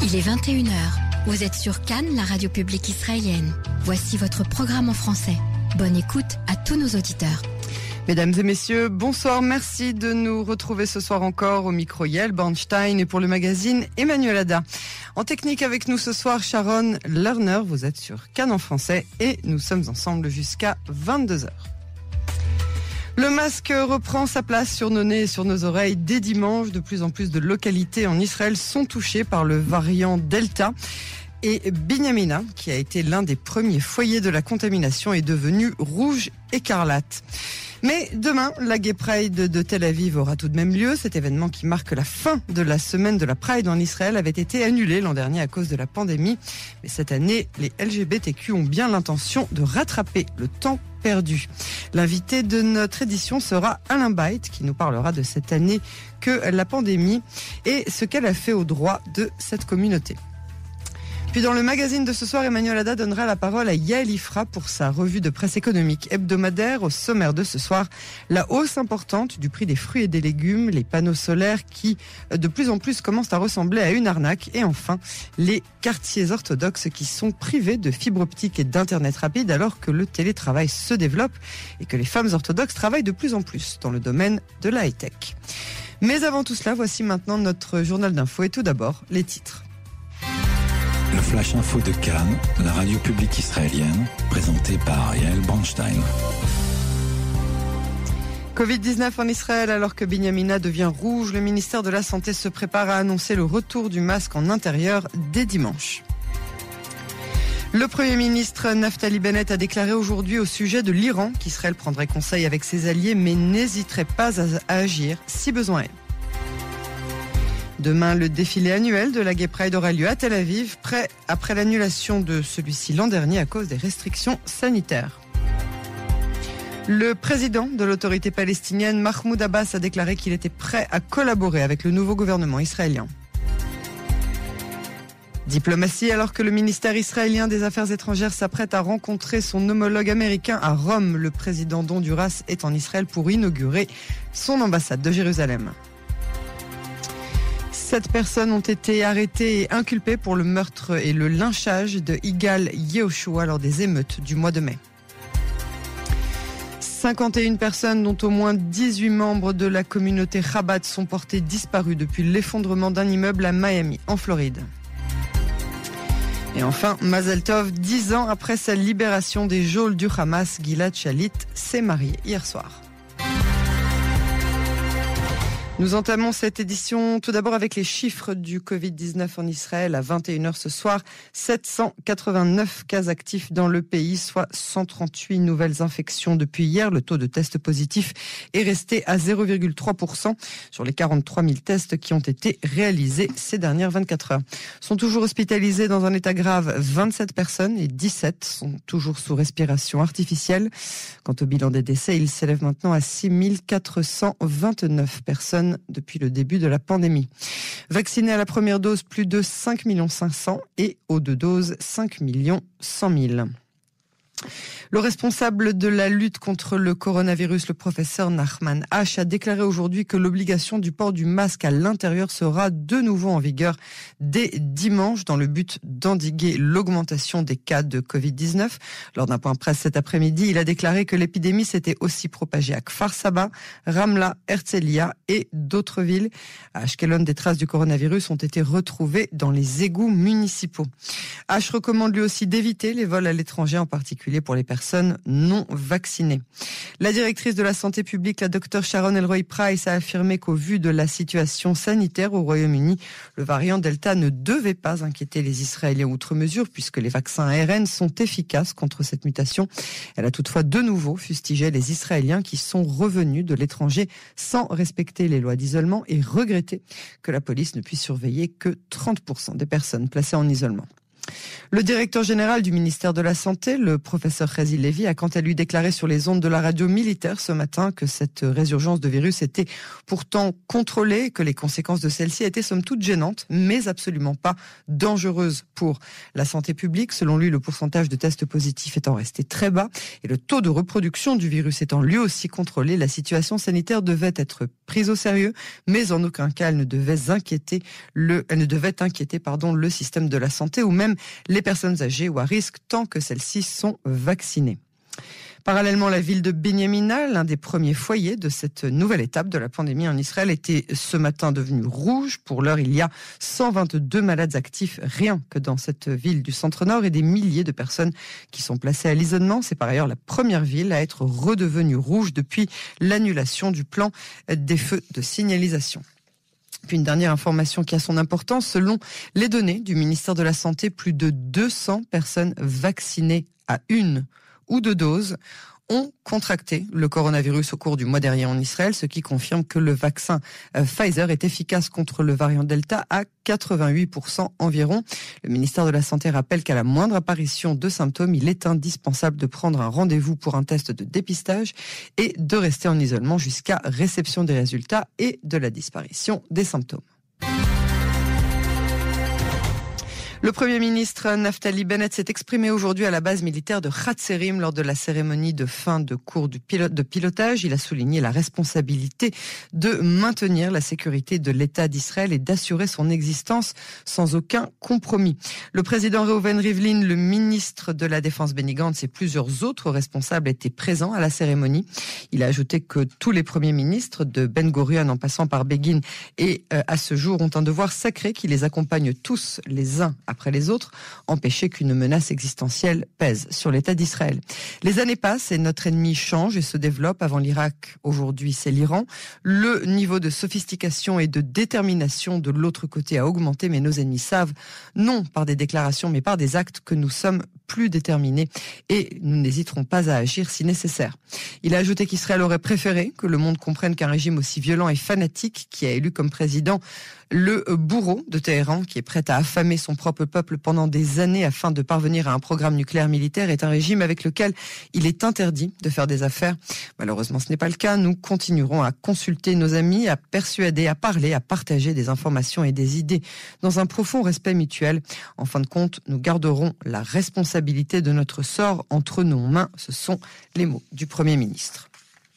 Il est 21h. Vous êtes sur Cannes, la radio publique israélienne. Voici votre programme en français. Bonne écoute à tous nos auditeurs. Mesdames et messieurs, bonsoir. Merci de nous retrouver ce soir encore au micro Yael Bornstein et pour le magazine Emmanuel Ada. En technique avec nous ce soir, Sharon Lerner. Vous êtes sur Cannes en français et nous sommes ensemble jusqu'à 22h. Le masque reprend sa place sur nos nez et sur nos oreilles dès dimanche. De plus en plus de localités en Israël sont touchées par le variant Delta. Et Binyamina, qui a été l'un des premiers foyers de la contamination, est devenu rouge écarlate. Mais demain, la Gay Pride de Tel Aviv aura tout de même lieu. Cet événement qui marque la fin de la semaine de la Pride en Israël avait été annulé l'an dernier à cause de la pandémie. Mais cette année, les LGBTQ ont bien l'intention de rattraper le temps perdu. L'invité de notre édition sera Alain Bait, qui nous parlera de cette année que la pandémie et ce qu'elle a fait au droit de cette communauté. Puis dans le magazine de ce soir, Emmanuel Ada donnera la parole à Yael Ifra pour sa revue de presse économique hebdomadaire. Au sommaire de ce soir, la hausse importante du prix des fruits et des légumes, les panneaux solaires qui de plus en plus commencent à ressembler à une arnaque et enfin les quartiers orthodoxes qui sont privés de fibre optique et d'internet rapide alors que le télétravail se développe et que les femmes orthodoxes travaillent de plus en plus dans le domaine de la high-tech. Mais avant tout cela, voici maintenant notre journal d'info et tout d'abord les titres. Le Flash Info de Cannes, la radio publique israélienne, présenté par Yael Bornstein. Covid-19 en Israël, alors que Binyamina devient rouge, le ministère de la Santé se prépare à annoncer le retour du masque en intérieur dès dimanche. Le Premier ministre Naftali Bennett a déclaré aujourd'hui au sujet de l'Iran qu'Israël prendrait conseil avec ses alliés mais n'hésiterait pas à agir si besoin est. Demain, le défilé annuel de la Gay Pride aura lieu à Tel Aviv, après l'annulation de celui-ci l'an dernier à cause des restrictions sanitaires. Le président de l'autorité palestinienne, Mahmoud Abbas, a déclaré qu'il était prêt à collaborer avec le nouveau gouvernement israélien. Diplomatie, alors que le ministère israélien des Affaires étrangères s'apprête à rencontrer son homologue américain à Rome, le président d'Honduras est en Israël pour inaugurer son ambassade de Jérusalem. 7 personnes ont été arrêtées et inculpées pour le meurtre et le lynchage de Igal Yehoshua lors des émeutes du mois de mai. 51 personnes, dont au moins 18 membres de la communauté Chabad, sont portées disparues depuis l'effondrement d'un immeuble à Miami, en Floride. Et enfin, Mazel Tov, 10 ans après sa libération des geôles du Hamas, Gilad Shalit s'est marié hier soir. Nous entamons cette édition tout d'abord avec les chiffres du Covid-19 en Israël. À 21h ce soir, 789 cas actifs dans le pays, soit 138 nouvelles infections depuis hier. Le taux de tests positifs est resté à 0,3% sur les 43 000 tests qui ont été réalisés ces dernières 24 heures. Sont toujours hospitalisés dans un état grave 27 personnes et 17 sont toujours sous respiration artificielle. Quant au bilan des décès, il s'élève maintenant à 6 429 personnes depuis le début de la pandémie. Vaccinés à la première dose, plus de 5 500 000 et aux 2 doses, 5 100 000. Le responsable de la lutte contre le coronavirus, le professeur Nachman H, a déclaré aujourd'hui que l'obligation du port du masque à l'intérieur sera de nouveau en vigueur dès dimanche dans le but d'endiguer l'augmentation des cas de Covid-19. Lors d'un point presse cet après-midi, il a déclaré que l'épidémie s'était aussi propagée à Kfar Saba, Ramla, Herzliya et d'autres villes. À Ashkelon, des traces du coronavirus ont été retrouvées dans les égouts municipaux. H recommande lui aussi d'éviter les vols à l'étranger, en particulier pour les personnes non vaccinées. La directrice de la santé publique, la Dr Sharon Elroy-Price, a affirmé qu'au vu de la situation sanitaire au Royaume-Uni, le variant Delta ne devait pas inquiéter les Israéliens outre mesure puisque les vaccins ARN sont efficaces contre cette mutation. Elle a toutefois de nouveau fustigé les Israéliens qui sont revenus de l'étranger sans respecter les lois d'isolement et regretté que la police ne puisse surveiller que 30% des personnes placées en isolement. Le directeur général du ministère de la Santé, le professeur Khazi Levy, a quant à lui déclaré sur les ondes de la radio militaire ce matin que cette résurgence de virus était pourtant contrôlée, que les conséquences de celle-ci étaient somme toute gênantes, mais absolument pas dangereuses pour la santé publique. Selon lui, le pourcentage de tests positifs étant resté très bas et le taux de reproduction du virus étant lui aussi contrôlé, la situation sanitaire devait être prise au sérieux, mais en aucun cas elle ne devait inquiéter le système de la santé ou même les personnes âgées ou à risque tant que celles-ci sont vaccinées. Parallèlement, la ville de Binyamina, l'un des premiers foyers de cette nouvelle étape de la pandémie en Israël, était ce matin devenue rouge. Pour l'heure, il y a 122 malades actifs rien que dans cette ville du centre-nord et des milliers de personnes qui sont placées à l'isolement. C'est par ailleurs la première ville à être redevenue rouge depuis l'annulation du plan des feux de signalisation. Puis une dernière information qui a son importance, selon les données du ministère de la Santé, plus de 200 personnes vaccinées à une ou deux doses ont contracté le coronavirus au cours du mois dernier en Israël, ce qui confirme que le vaccin Pfizer est efficace contre le variant Delta à 88% environ. Le ministère de la Santé rappelle qu'à la moindre apparition de symptômes, il est indispensable de prendre un rendez-vous pour un test de dépistage et de rester en isolement jusqu'à réception des résultats et de la disparition des symptômes. Le Premier ministre Naftali Bennett s'est exprimé aujourd'hui à la base militaire de Hatzerim lors de la cérémonie de fin de cours de pilotage. Il a souligné la responsabilité de maintenir la sécurité de l'État d'Israël et d'assurer son existence sans aucun compromis. Le président Reuven Rivlin, le ministre de la Défense Benny Gantz et plusieurs autres responsables étaient présents à la cérémonie. Il a ajouté que tous les premiers ministres, de Ben Gurion en passant par Begin et à ce jour, ont un devoir sacré qui les accompagne tous les uns après les autres, empêcher qu'une menace existentielle pèse sur l'État d'Israël. Les années passent et notre ennemi change et se développe. Avant l'Irak, aujourd'hui c'est l'Iran. Le niveau de sophistication et de détermination de l'autre côté a augmenté, mais nos ennemis savent, non par des déclarations, mais par des actes, que nous sommes plus déterminés et nous n'hésiterons pas à agir si nécessaire. Il a ajouté qu'Israël aurait préféré que le monde comprenne qu'un régime aussi violent et fanatique, qui a élu comme président le bourreau de Téhéran, qui est prêt à affamer son propre peuple pendant des années afin de parvenir à un programme nucléaire militaire, est un régime avec lequel il est interdit de faire des affaires. Malheureusement, ce n'est pas le cas. Nous continuerons à consulter nos amis, à persuader, à parler, à partager des informations et des idées dans un profond respect mutuel. En fin de compte, nous garderons la responsabilité de notre sort entre nos mains. Ce sont les mots du Premier ministre.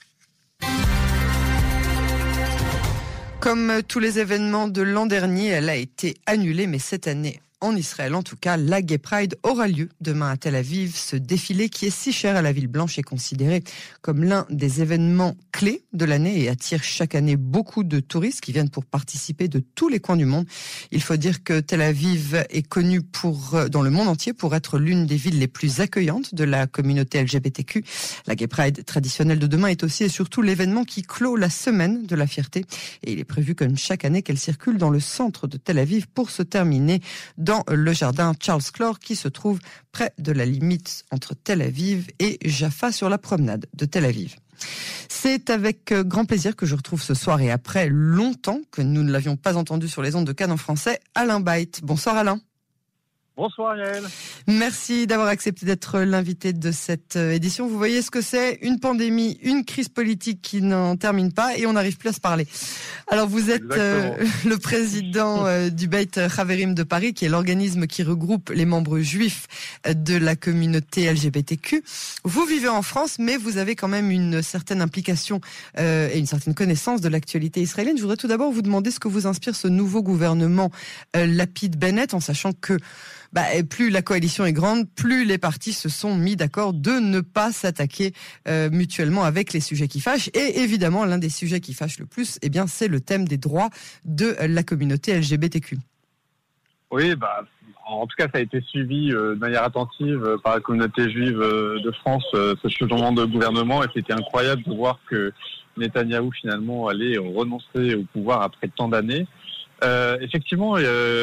Comme tous les événements de l'an dernier, elle a été annulée, mais cette année, en Israël en tout cas, la Gay Pride aura lieu demain à Tel Aviv. Ce défilé qui est si cher à la ville blanche est considéré comme l'un des événements clés de l'année et attire chaque année beaucoup de touristes qui viennent pour participer de tous les coins du monde. Il faut dire que Tel Aviv est connue dans le monde entier pour être l'une des villes les plus accueillantes de la communauté LGBTQ. La Gay Pride traditionnelle de demain est aussi et surtout l'événement qui clôt la semaine de la fierté. Et il est prévu comme chaque année qu'elle circule dans le centre de Tel Aviv pour se terminer dans le jardin Charles Clore qui se trouve près de la limite entre Tel Aviv et Jaffa sur la promenade de Tel Aviv. C'est avec grand plaisir que je retrouve ce soir et après longtemps que nous ne l'avions pas entendu sur les ondes de Cannes en français, Alain Beit. Bonsoir Alain. Bonsoir Yael. Merci d'avoir accepté d'être l'invité de cette édition. Vous voyez ce que c'est, une pandémie, une crise politique qui n'en termine pas et on n'arrive plus à se parler. Alors vous êtes le président du Beit Haverim de Paris, qui est l'organisme qui regroupe les membres juifs de la communauté LGBTQ. Vous vivez en France, mais vous avez quand même une certaine implication et une certaine connaissance de l'actualité israélienne. Je voudrais tout d'abord vous demander ce que vous inspire ce nouveau gouvernement Lapid-Bennett, en sachant que plus la coalition est grande, plus les partis se sont mis d'accord de ne pas s'attaquer mutuellement avec les sujets qui fâchent. Et évidemment, l'un des sujets qui fâche le plus, c'est le thème des droits de la communauté LGBTQ. Oui, en tout cas, ça a été suivi de manière attentive par la communauté juive de France, ce changement de gouvernement. Et c'était incroyable de voir que Netanyahou, finalement, allait renoncer au pouvoir après tant d'années. Effectivement,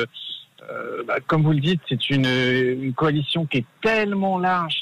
comme vous le dites, c'est une coalition qui est tellement large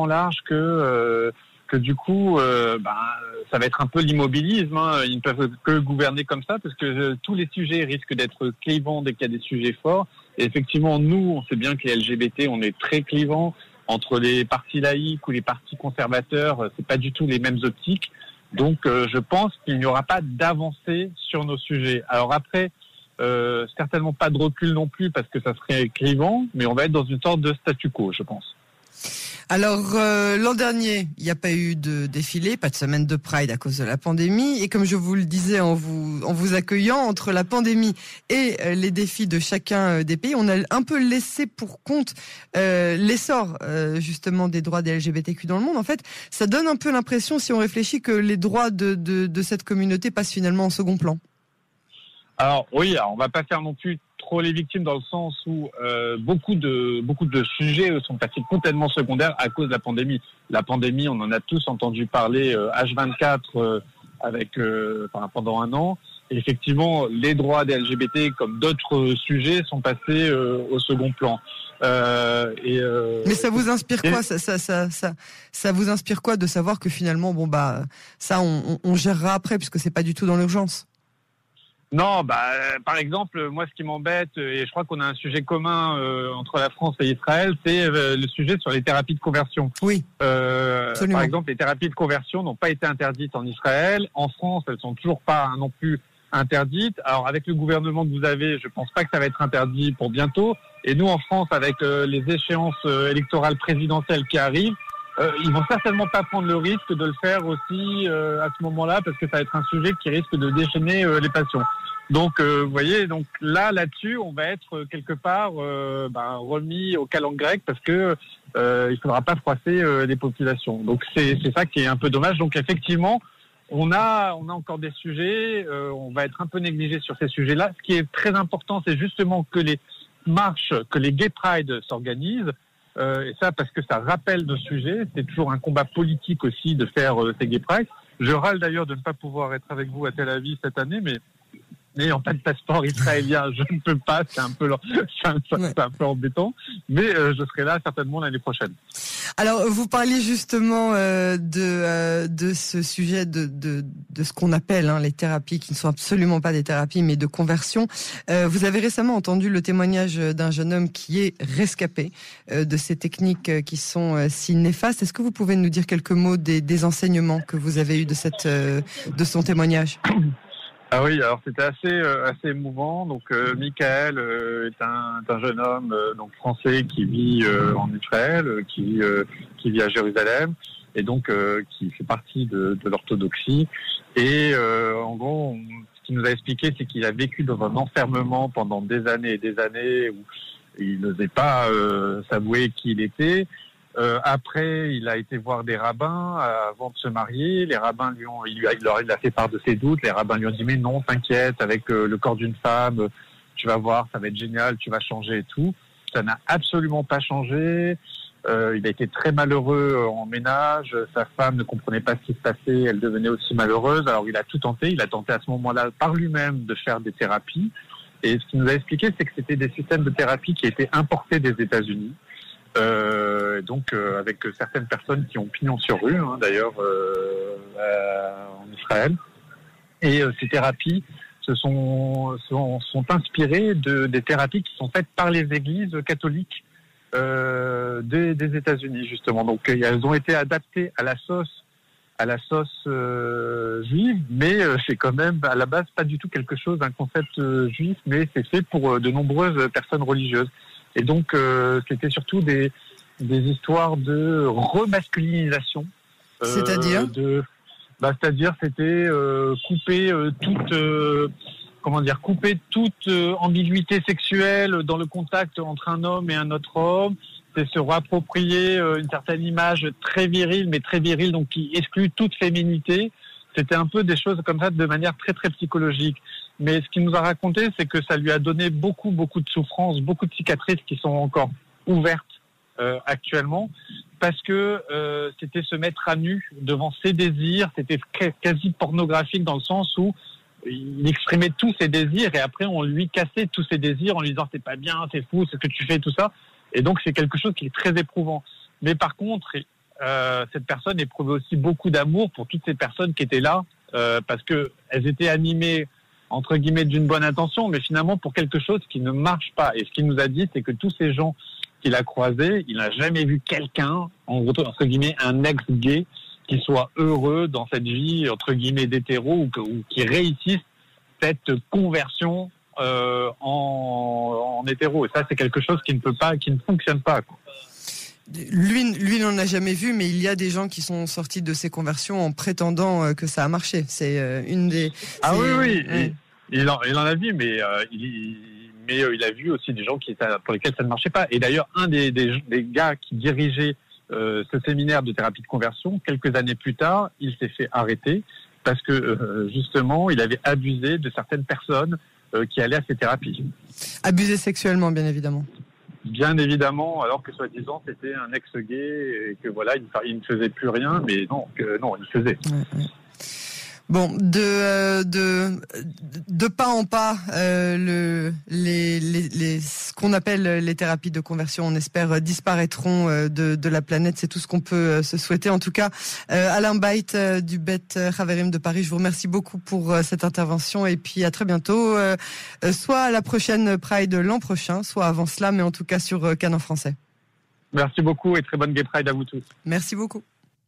que du coup, ça va être un peu l'immobilisme. Ils ne peuvent que gouverner comme ça parce que tous les sujets risquent d'être clivants dès qu'il y a des sujets forts. Et effectivement, nous, on sait bien que les LGBT, on est très clivants entre les partis laïcs ou les partis conservateurs. C'est pas du tout les mêmes optiques. Donc, je pense qu'il n'y aura pas d'avancée sur nos sujets. Alors après, certainement pas de recul non plus parce que ça serait clivant, mais on va être dans une sorte de statu quo, je pense. Alors, l'an dernier, il n'y a pas eu de défilé, pas de semaine de Pride à cause de la pandémie. Et comme je vous le disais en vous accueillant, entre la pandémie et les défis de chacun des pays, on a un peu laissé pour compte l'essor justement des droits des LGBTQ dans le monde. En fait, ça donne un peu l'impression, si on réfléchit, que les droits de cette communauté passent finalement en second plan. Alors oui, on va pas faire non plus trop les victimes dans le sens où beaucoup de sujets sont passés complètement secondaires à cause de la pandémie. La pandémie, on en a tous entendu parler H24 pendant un an. Et effectivement, les droits des LGBT comme d'autres sujets sont passés au second plan. Mais ça vous inspire quoi ? Ça vous inspire quoi de savoir que finalement, ça on gérera après puisque c'est pas du tout dans l'urgence ? Non, par exemple, moi, ce qui m'embête, et je crois qu'on a un sujet commun entre la France et Israël, c'est le sujet sur les thérapies de conversion. Oui, absolument. Par exemple, les thérapies de conversion n'ont pas été interdites en Israël. En France, elles sont toujours pas non plus interdites. Alors, avec le gouvernement que vous avez, je pense pas que ça va être interdit pour bientôt. Et nous, en France, avec les échéances électorales présidentielles qui arrivent, ils vont certainement pas prendre le risque de le faire aussi à ce moment-là parce que ça va être un sujet qui risque de déchaîner les passions. Donc, vous voyez, donc là-dessus, on va être quelque part remis au calendes grec parce que il faudra pas froisser les populations. Donc c'est ça qui est un peu dommage. Donc effectivement, on a encore des sujets. On va être un peu négligé sur ces sujets-là. Ce qui est très important, c'est justement que les marches, que les Gay Pride s'organisent. Et ça parce que ça rappelle nos sujets. C'est toujours un combat politique aussi de faire ces Gay Pride. Je râle d'ailleurs de ne pas pouvoir être avec vous à Tel Aviv cette année, mais n'ayant pas de passeport israélien, je ne peux pas. C'est un peu embêtant, mais je serai là certainement l'année prochaine. Alors, vous parliez justement de ce sujet de ce qu'on appelle les thérapies, qui ne sont absolument pas des thérapies, mais de conversion. Vous avez récemment entendu le témoignage d'un jeune homme qui est rescapé de ces techniques qui sont si néfastes. Est-ce que vous pouvez nous dire quelques mots des enseignements que vous avez eus de son témoignage ? Ah oui, alors c'était assez émouvant. Donc Michael est un jeune homme donc français qui vit en Israël, qui vit à Jérusalem et donc qui fait partie de l'orthodoxie. Et en gros, ce qu'il nous a expliqué, c'est qu'il a vécu dans un enfermement pendant des années et des années où il n'osait pas s'avouer qui il était. Après, il a été voir des rabbins avant de se marier. Les rabbins il a fait part de ses doutes. Les rabbins lui ont dit mais non, t'inquiète, avec le corps d'une femme, tu vas voir, ça va être génial, tu vas changer et tout. Ça n'a absolument pas changé. Il a été très malheureux en ménage. Sa femme ne comprenait pas ce qui se passait. Elle devenait aussi malheureuse. Alors il a tout tenté. Il a tenté à ce moment-là par lui-même de faire des thérapies. Et ce qu'il nous a expliqué, c'est que c'était des systèmes de thérapie qui étaient importés des États-Unis. Donc avec certaines personnes qui ont pignon sur rue, d'ailleurs en Israël. Et ces thérapies sont inspirées des thérapies qui sont faites par les églises catholiques des États-Unis justement. Donc elles ont été adaptées à la sauce juive, mais c'est quand même à la base pas du tout quelque chose, un concept juif, mais c'est fait pour de nombreuses personnes religieuses. Et donc, c'était surtout des histoires de remasculinisation. C'est-à-dire c'est-à-dire, c'était couper toute ambiguïté sexuelle dans le contact entre un homme et un autre homme. C'est se réapproprier une certaine image très virile, donc qui exclut toute féminité. C'était un peu des choses comme ça de manière très très psychologique. Mais ce qu'il nous a raconté, c'est que ça lui a donné beaucoup de souffrances, beaucoup de cicatrices qui sont encore ouvertes actuellement, parce que c'était se mettre à nu devant ses désirs. C'était quasi pornographique dans le sens où il exprimait tous ses désirs et après on lui cassait tous ses désirs en lui disant c'est pas bien, c'est fou, c'est ce que tu fais, tout ça. Et donc c'est quelque chose qui est très éprouvant. Mais par contre, cette personne éprouvait aussi beaucoup d'amour pour toutes ces personnes qui étaient là, parce que elles étaient animées entre guillemets, d'une bonne intention, mais finalement pour quelque chose qui ne marche pas. Et ce qu'il nous a dit, c'est que tous ces gens qu'il a croisés, il n'a jamais vu quelqu'un, entre guillemets, un ex-gay, qui soit heureux dans cette vie, entre guillemets, d'hétéro, ou qui réussisse cette conversion en hétéro. Et ça, c'est quelque chose qui ne fonctionne pas, quoi. Lui n'en a jamais vu, mais il y a des gens qui sont sortis de ces conversions en prétendant que ça a marché. C'est une des... Oui. Il en a vu, mais il a vu aussi des gens pour lesquels ça ne marchait pas. Et d'ailleurs, un des gars qui dirigeait ce séminaire de thérapie de conversion, quelques années plus tard, il s'est fait arrêter parce que justement, il avait abusé de certaines personnes qui allaient à ces thérapies. Abusé sexuellement, bien évidemment. Bien évidemment, alors que soi-disant c'était un ex-gay et que voilà, il ne faisait plus rien, mais non, il faisait. Ouais. Bon, de pas en pas, ce qu'on appelle les thérapies de conversion, on espère, disparaîtront de la planète. C'est tout ce qu'on peut se souhaiter. En tout cas, Alain Beit du Beth Haverim de Paris, je vous remercie beaucoup pour cette intervention et puis à très bientôt, soit à la prochaine Pride l'an prochain, soit avant cela, mais en tout cas sur Cannes en français. Merci beaucoup et très bonne Gay Pride à vous tous. Merci beaucoup.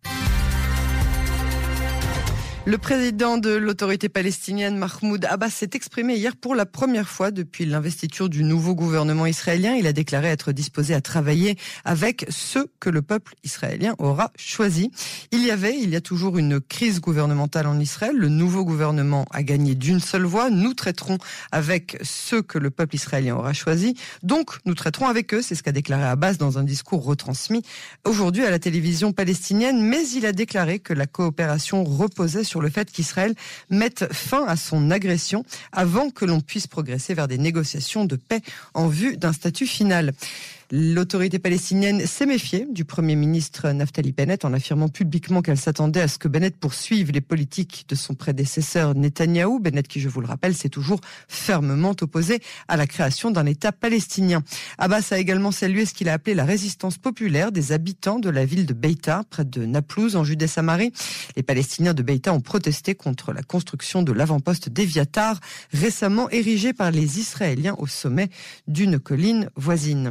Le président de l'autorité palestinienne, Mahmoud Abbas, s'est exprimé hier pour la première fois depuis l'investiture du nouveau gouvernement israélien. Il a déclaré être disposé à travailler avec ceux que le peuple israélien aura choisi. Il y a toujours une crise gouvernementale en Israël. Le nouveau gouvernement a gagné d'une seule voix. Nous traiterons avec ceux que le peuple israélien aura choisi. Donc, nous traiterons avec eux. C'est ce qu'a déclaré Abbas dans un discours retransmis aujourd'hui à la télévision palestinienne. Mais il a déclaré que la coopération reposait sur le fait qu'Israël mette fin à son agression avant que l'on puisse progresser vers des négociations de paix en vue d'un statut final. L'autorité palestinienne s'est méfiée du Premier ministre Naftali Bennett en affirmant publiquement qu'elle s'attendait à ce que Bennett poursuive les politiques de son prédécesseur Netanyahou. Bennett qui, je vous le rappelle, s'est toujours fermement opposé à la création d'un État palestinien. Abbas a également salué ce qu'il a appelé la résistance populaire des habitants de la ville de Beïta, près de Naplouse, en Judée-Samarie. Les Palestiniens de Beïta ont protesté contre la construction de l'avant-poste d'Eviatar, récemment érigé par les Israéliens au sommet d'une colline voisine.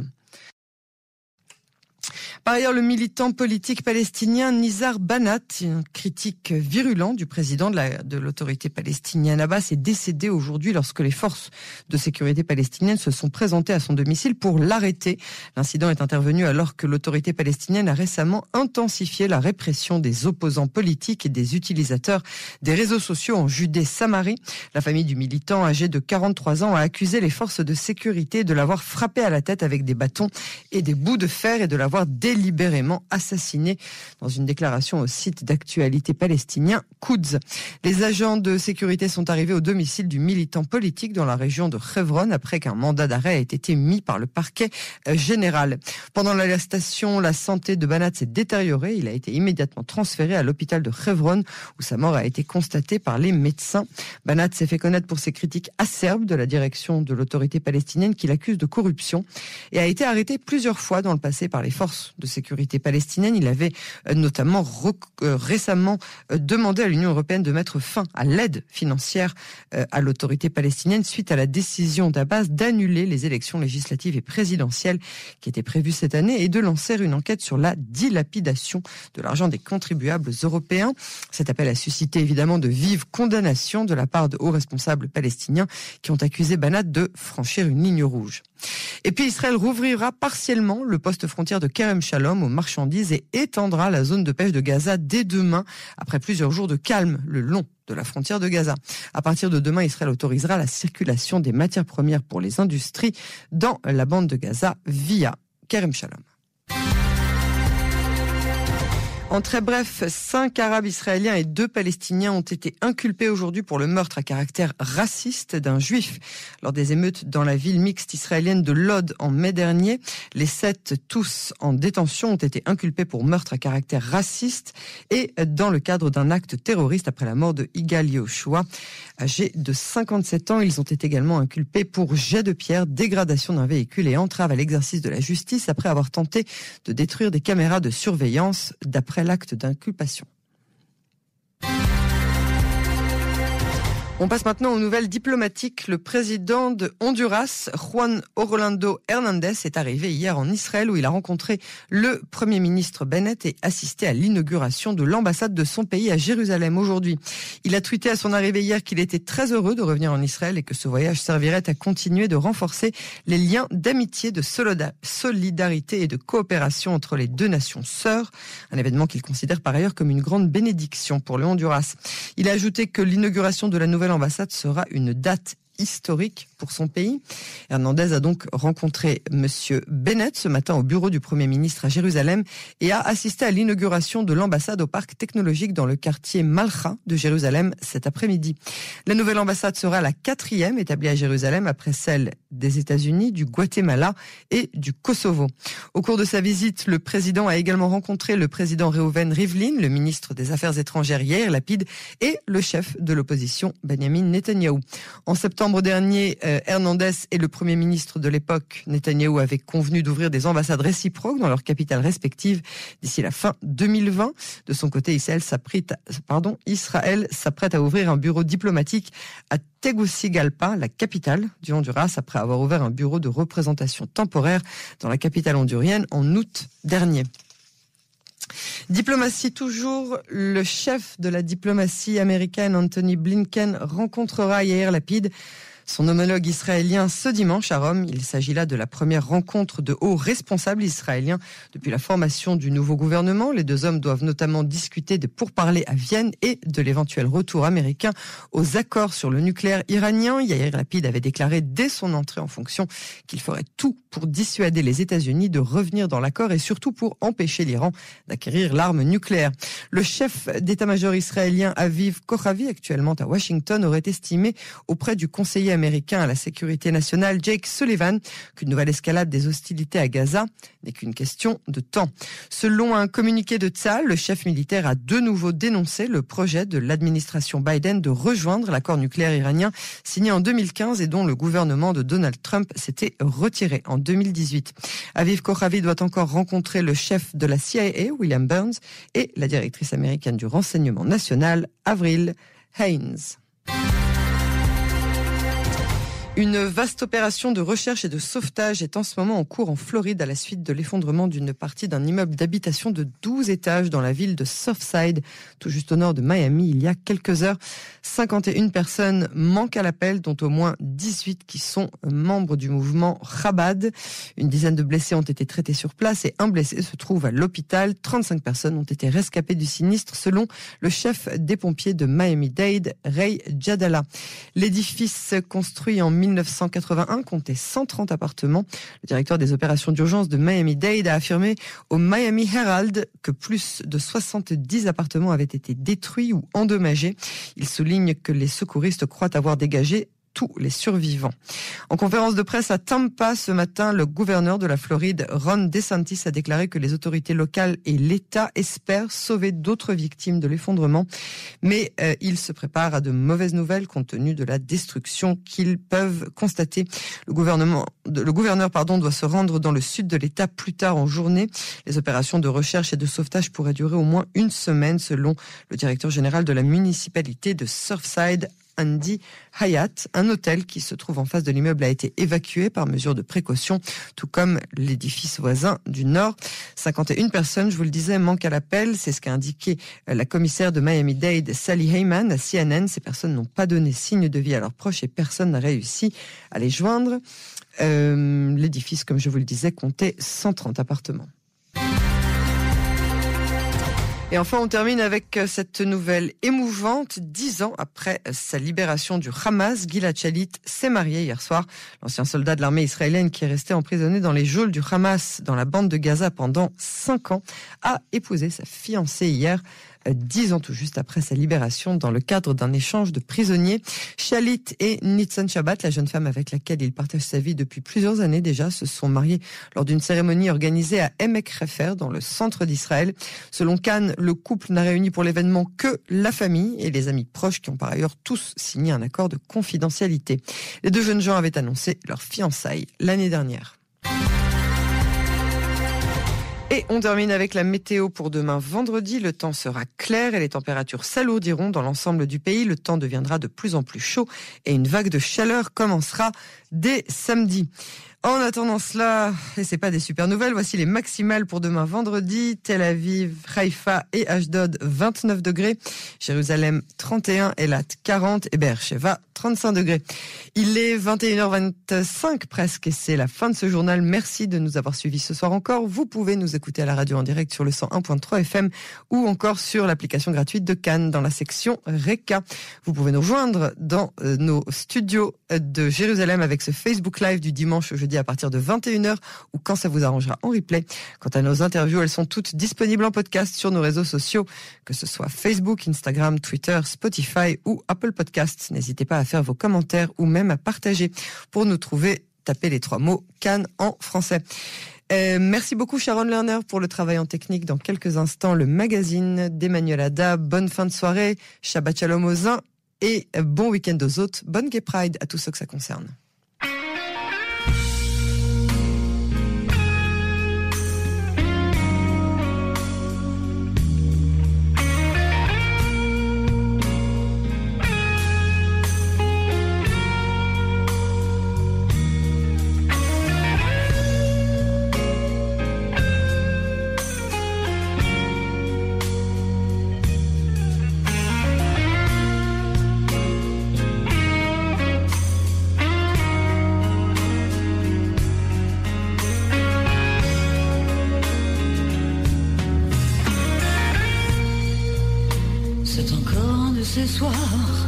Par ailleurs, le militant politique palestinien Nizar Banat, un critique virulent du président de l'autorité palestinienne Abbas, est décédé aujourd'hui lorsque les forces de sécurité palestiniennes se sont présentées à son domicile pour l'arrêter. L'incident est intervenu alors que l'autorité palestinienne a récemment intensifié la répression des opposants politiques et des utilisateurs des réseaux sociaux en Judée-Samarie. La famille du militant, âgé de 43 ans, a accusé les forces de sécurité de l'avoir frappé à la tête avec des bâtons et des bouts de fer et de l'avoir délibérément assassiné dans une déclaration au site d'actualité palestinien Quds. Les agents de sécurité sont arrivés au domicile du militant politique dans la région de Hebron après qu'un mandat d'arrêt ait été mis par le parquet général. Pendant l'arrestation, la santé de Banat s'est détériorée. Il a été immédiatement transféré à l'hôpital de Hebron où sa mort a été constatée par les médecins. Banat s'est fait connaître pour ses critiques acerbes de la direction de l'autorité palestinienne qui l'accuse de corruption et a été arrêté plusieurs fois dans le passé par les forces de sécurité palestinienne. Il avait notamment récemment demandé à l'Union européenne de mettre fin à l'aide financière à l'autorité palestinienne suite à la décision d'Abbas d'annuler les élections législatives et présidentielles qui étaient prévues cette année et de lancer une enquête sur la dilapidation de l'argent des contribuables européens. Cet appel a suscité évidemment de vives condamnations de la part de hauts responsables palestiniens qui ont accusé Banat de franchir une ligne rouge. Et puis Israël rouvrira partiellement le poste frontière de Kerem Shalom aux marchandises et étendra la zone de pêche de Gaza dès demain, après plusieurs jours de calme le long de la frontière de Gaza. À partir de demain, Israël autorisera la circulation des matières premières pour les industries dans la bande de Gaza via Kerem Shalom. En très bref, 5 Arabes israéliens et 2 Palestiniens ont été inculpés aujourd'hui pour le meurtre à caractère raciste d'un Juif lors des émeutes dans la ville mixte israélienne de Lod en mai dernier. Les 7, tous en détention, ont été inculpés pour meurtre à caractère raciste et dans le cadre d'un acte terroriste après la mort de Yigal Yehoshua, âgé de 57 ans. Ils ont été également inculpés pour jet de pierre, dégradation d'un véhicule et entrave à l'exercice de la justice après avoir tenté de détruire des caméras de surveillance d'après l'acte d'inculpation. On passe maintenant aux nouvelles diplomatiques. Le président de Honduras, Juan Orlando Hernández, est arrivé hier en Israël où il a rencontré le Premier ministre Bennett et assisté à l'inauguration de l'ambassade de son pays à Jérusalem aujourd'hui. Il a tweeté à son arrivée hier qu'il était très heureux de revenir en Israël et que ce voyage servirait à continuer de renforcer les liens d'amitié, de solidarité et de coopération entre les deux nations sœurs. Un événement qu'il considère par ailleurs comme une grande bénédiction pour le Honduras. Il a ajouté que l'inauguration de la nouvelle ambassade sera une date historique pour son pays. Hernandez a donc rencontré Monsieur Bennett ce matin au bureau du Premier ministre à Jérusalem et a assisté à l'inauguration de l'ambassade au parc technologique dans le quartier Malcha de Jérusalem cet après-midi. La nouvelle ambassade sera la 4e établie à Jérusalem après celle des États-Unis, du Guatemala et du Kosovo. Au cours de sa visite, le président a également rencontré le président Reuven Rivlin, le ministre des Affaires étrangères Yair Lapid et le chef de l'opposition Benjamin Netanyahou. En septembre dernier, Hernandez et le Premier ministre de l'époque, Netanyahou, avaient convenu d'ouvrir des ambassades réciproques dans leurs capitales respectives d'ici la fin 2020. De son côté, Israël s'apprête à ouvrir un bureau diplomatique à Tegucigalpa, la capitale du Honduras, après avoir ouvert un bureau de représentation temporaire dans la capitale hondurienne en août dernier. Diplomatie toujours, le chef de la diplomatie américaine, Anthony Blinken, rencontrera Yair Lapid, son homologue israélien, ce dimanche à Rome. Il s'agit là de la première rencontre de hauts responsables israéliens depuis la formation du nouveau gouvernement. Les deux hommes doivent notamment discuter de pourparlers à Vienne et de l'éventuel retour américain aux accords sur le nucléaire iranien. Yair Lapid avait déclaré dès son entrée en fonction qu'il ferait tout pour dissuader les États-Unis de revenir dans l'accord et surtout pour empêcher l'Iran d'acquérir l'arme nucléaire. Le chef d'état-major israélien Aviv Kochavi, actuellement à Washington, aurait estimé auprès du conseiller américain à la sécurité nationale Jake Sullivan qu'une nouvelle escalade des hostilités à Gaza n'est qu'une question de temps. Selon un communiqué de Tzahal, le chef militaire a de nouveau dénoncé le projet de l'administration Biden de rejoindre l'accord nucléaire iranien signé en 2015 et dont le gouvernement de Donald Trump s'était retiré en 2018. Aviv Kochavi doit encore rencontrer le chef de la CIA, William Burns, et la directrice américaine du renseignement national, Avril Haines. Une vaste opération de recherche et de sauvetage est en ce moment en cours en Floride à la suite de l'effondrement d'une partie d'un immeuble d'habitation de 12 étages dans la ville de Surfside, tout juste au nord de Miami, il y a quelques heures. 51 personnes manquent à l'appel, dont au moins 18 qui sont membres du mouvement Chabad. Une dizaine de blessés ont été traités sur place et un blessé se trouve à l'hôpital. 35 personnes ont été rescapées du sinistre selon le chef des pompiers de Miami-Dade, Ray Jadala. L'édifice construit en 1981 comptait 130 appartements. Le directeur des opérations d'urgence de Miami-Dade a affirmé au Miami Herald que plus de 70 appartements avaient été détruits ou endommagés. Il souligne que les secouristes croient avoir dégagé tous les survivants. En conférence de presse à Tampa ce matin, le gouverneur de la Floride, Ron DeSantis, a déclaré que les autorités locales et l'État espèrent sauver d'autres victimes de l'effondrement. Mais il se prépare à de mauvaises nouvelles compte tenu de la destruction qu'ils peuvent constater. Le gouverneur doit se rendre dans le sud de l'État plus tard en journée. Les opérations de recherche et de sauvetage pourraient durer au moins une semaine selon le directeur général de la municipalité de Surfside, Andy Hayat. Un hôtel qui se trouve en face de l'immeuble a été évacué par mesure de précaution, tout comme l'édifice voisin du nord. 51 personnes, je vous le disais, manquent à l'appel. C'est ce qu'a indiqué la commissaire de Miami-Dade, Sally Heyman, à CNN. Ces personnes n'ont pas donné signe de vie à leurs proches et personne n'a réussi à les joindre. L'édifice, comme je vous le disais, comptait 130 appartements. Et enfin, on termine avec cette nouvelle émouvante. 10 ans après sa libération du Hamas, Gilad Shalit s'est marié hier soir. L'ancien soldat de l'armée israélienne qui est resté emprisonné dans les geôles du Hamas dans la bande de Gaza pendant 5 ans a épousé sa fiancée hier. 10 ans tout juste après sa libération dans le cadre d'un échange de prisonniers. Shalit et Nitzan Shabbat, la jeune femme avec laquelle il partage sa vie depuis plusieurs années déjà, se sont mariés lors d'une cérémonie organisée à Emek Hefer dans le centre d'Israël. Selon Cannes, le couple n'a réuni pour l'événement que la famille et les amis proches qui ont par ailleurs tous signé un accord de confidentialité. Les deux jeunes gens avaient annoncé leur fiançailles l'année dernière. Et on termine avec la météo pour demain vendredi. Le temps sera clair et les températures s'alourdiront dans l'ensemble du pays. Le temps deviendra de plus en plus chaud et une vague de chaleur commencera dès samedi. En attendant cela, et c'est pas des super nouvelles, voici les maximales pour demain vendredi. Tel Aviv, Haïfa et Ashdod, 29 degrés. Jérusalem, 31. Eilat, 40. Et Be'er-Sheva, 35 degrés. Il est 21h25 presque et c'est la fin de ce journal. Merci de nous avoir suivis ce soir encore. Vous pouvez nous écouter à la radio en direct sur le 101.3 FM ou encore sur l'application gratuite de Cannes dans la section Reka. Vous pouvez nous rejoindre dans nos studios de Jérusalem avec ce Facebook Live du dimanche au jeudi à partir de 21h ou quand ça vous arrangera en replay. Quant à nos interviews, elles sont toutes disponibles en podcast sur nos réseaux sociaux, que ce soit Facebook, Instagram, Twitter, Spotify ou Apple Podcasts. N'hésitez pas à faire vos commentaires ou même à partager. Pour nous trouver, tapez les 3 mots Cannes en français. Merci beaucoup Sharon Lerner pour le travail en technique. Dans quelques instants, le magazine d'Emmanuel Ada. Bonne fin de soirée, Shabbat Shalom aux uns et bon week-end aux autres. Bonne Gay Pride à tous ceux que ça concerne. Ces soirs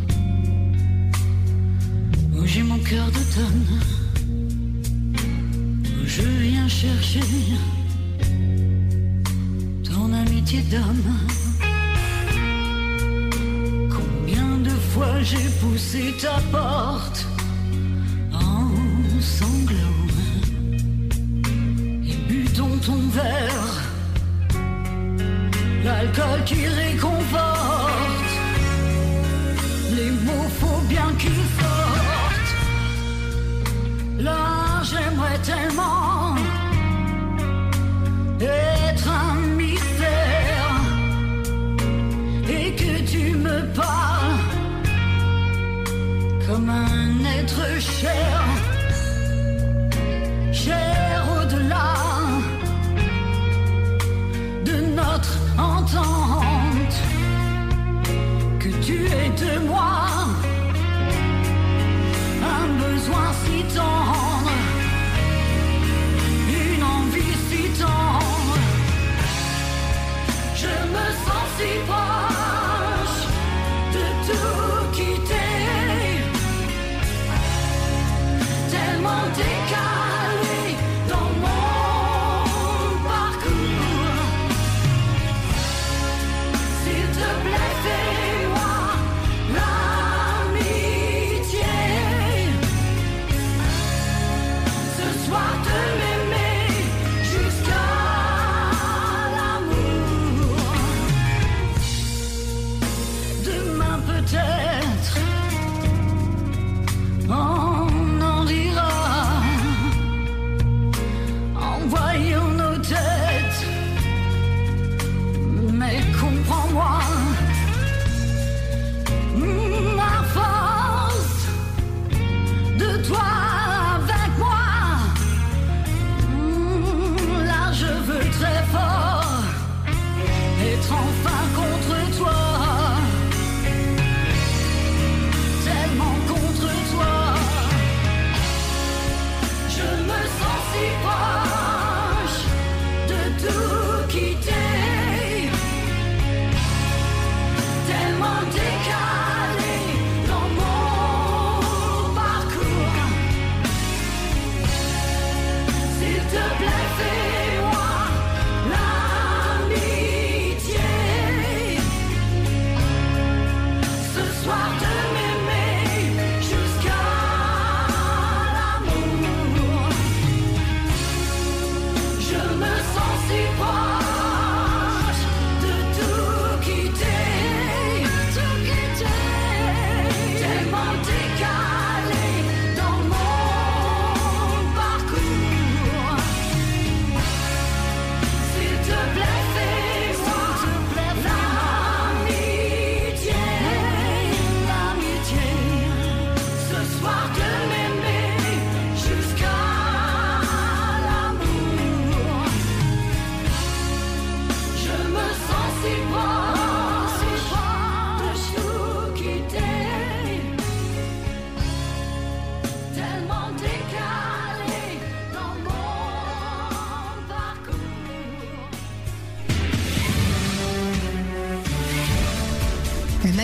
où j'ai mon cœur d'automne, où je viens chercher ton amitié d'homme. Combien de fois j'ai poussé ta porte en sanglots et bu dans ton verre l'alcool qui réconforte. Les mots, faut bien qu'ils sortent. Là, j'aimerais tellement être un mystère et que tu me parles comme un être cher, cher au-delà de notre entente. Que tu es de moi, un besoin si tendre, une envie si tendre. Je me sens si proche de tout quitter, tellement décalé dans mon parcours. S'il te plaît, fais-moi l'amitié ce soir de m'aimer jusqu'à l'amour. Demain peut-être on en dira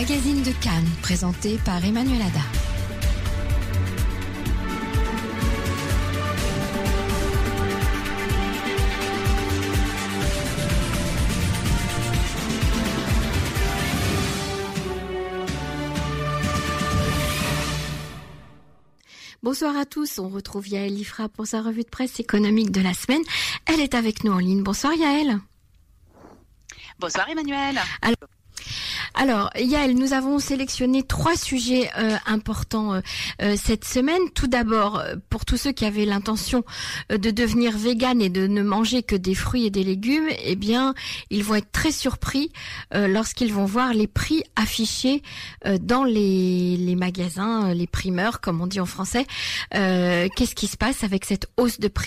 magazine de Cannes, présenté par Emmanuel Ada. Bonsoir à tous, on retrouve Yaël Ifra pour sa revue de presse économique de la semaine. Elle est avec nous en ligne. Bonsoir Yaël. Bonsoir Emmanuel. Alors Yaël, nous avons sélectionné 3 sujets importants cette semaine. Tout d'abord, pour tous ceux qui avaient l'intention de devenir véganes et de ne manger que des fruits et des légumes, eh bien, ils vont être très surpris lorsqu'ils vont voir les prix affichés dans les magasins, les primeurs, comme on dit en français. Qu'est-ce qui se passe avec cette hausse de prix ?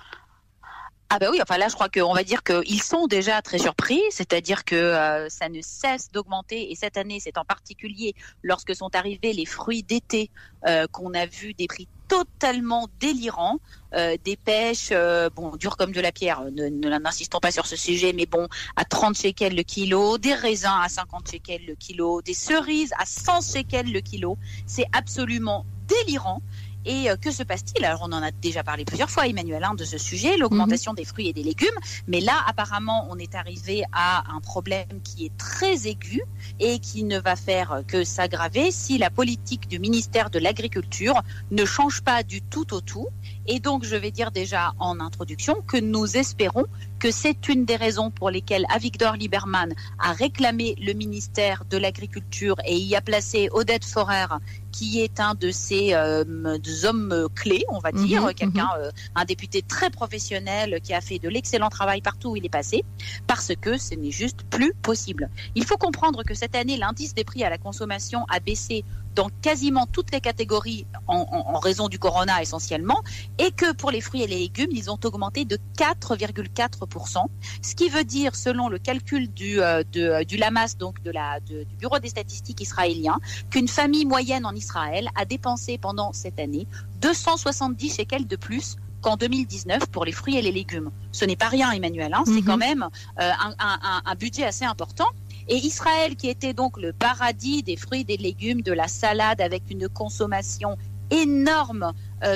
Ah ben oui, enfin là je crois qu'on va dire qu'ils sont déjà très surpris, c'est-à-dire que ça ne cesse d'augmenter et cette année c'est en particulier lorsque sont arrivés les fruits d'été qu'on a vu des prix totalement délirants, des pêches, dures comme de la pierre, n'insistons pas sur ce sujet, mais bon, à 30 shekels le kilo, des raisins à 50 shekels le kilo, des cerises à 100 shekels le kilo, c'est absolument délirant. Et que se passe-t-il ? Alors on en a déjà parlé plusieurs fois, Emmanuel, de ce sujet, l'augmentation des fruits et des légumes. Mais là, apparemment, on est arrivé à un problème qui est très aigu et qui ne va faire que s'aggraver si la politique du ministère de l'Agriculture ne change pas du tout au tout. Et donc, je vais dire déjà en introduction que nous espérons que c'est une des raisons pour lesquelles Avigdor Lieberman a réclamé le ministère de l'Agriculture et y a placé Oded Forer, qui est un de ces hommes clés, on va dire, un député très professionnel qui a fait de l'excellent travail partout où il est passé, parce que ce n'est juste plus possible. Il faut comprendre que cette année, l'indice des prix à la consommation a baissé dans quasiment toutes les catégories en raison du corona essentiellement, et que pour les fruits et les légumes, ils ont augmenté de 4,4%, ce qui veut dire, selon le calcul du LAMAS, donc du Bureau des statistiques israélien, qu'une famille moyenne en Israël a dépensé pendant cette année 270 shekels de plus qu'en 2019 pour les fruits et les légumes. Ce n'est pas rien, Emmanuel, c'est quand même un budget assez important. Et Israël, qui était donc le paradis des fruits et des légumes, de la salade, avec une consommation énorme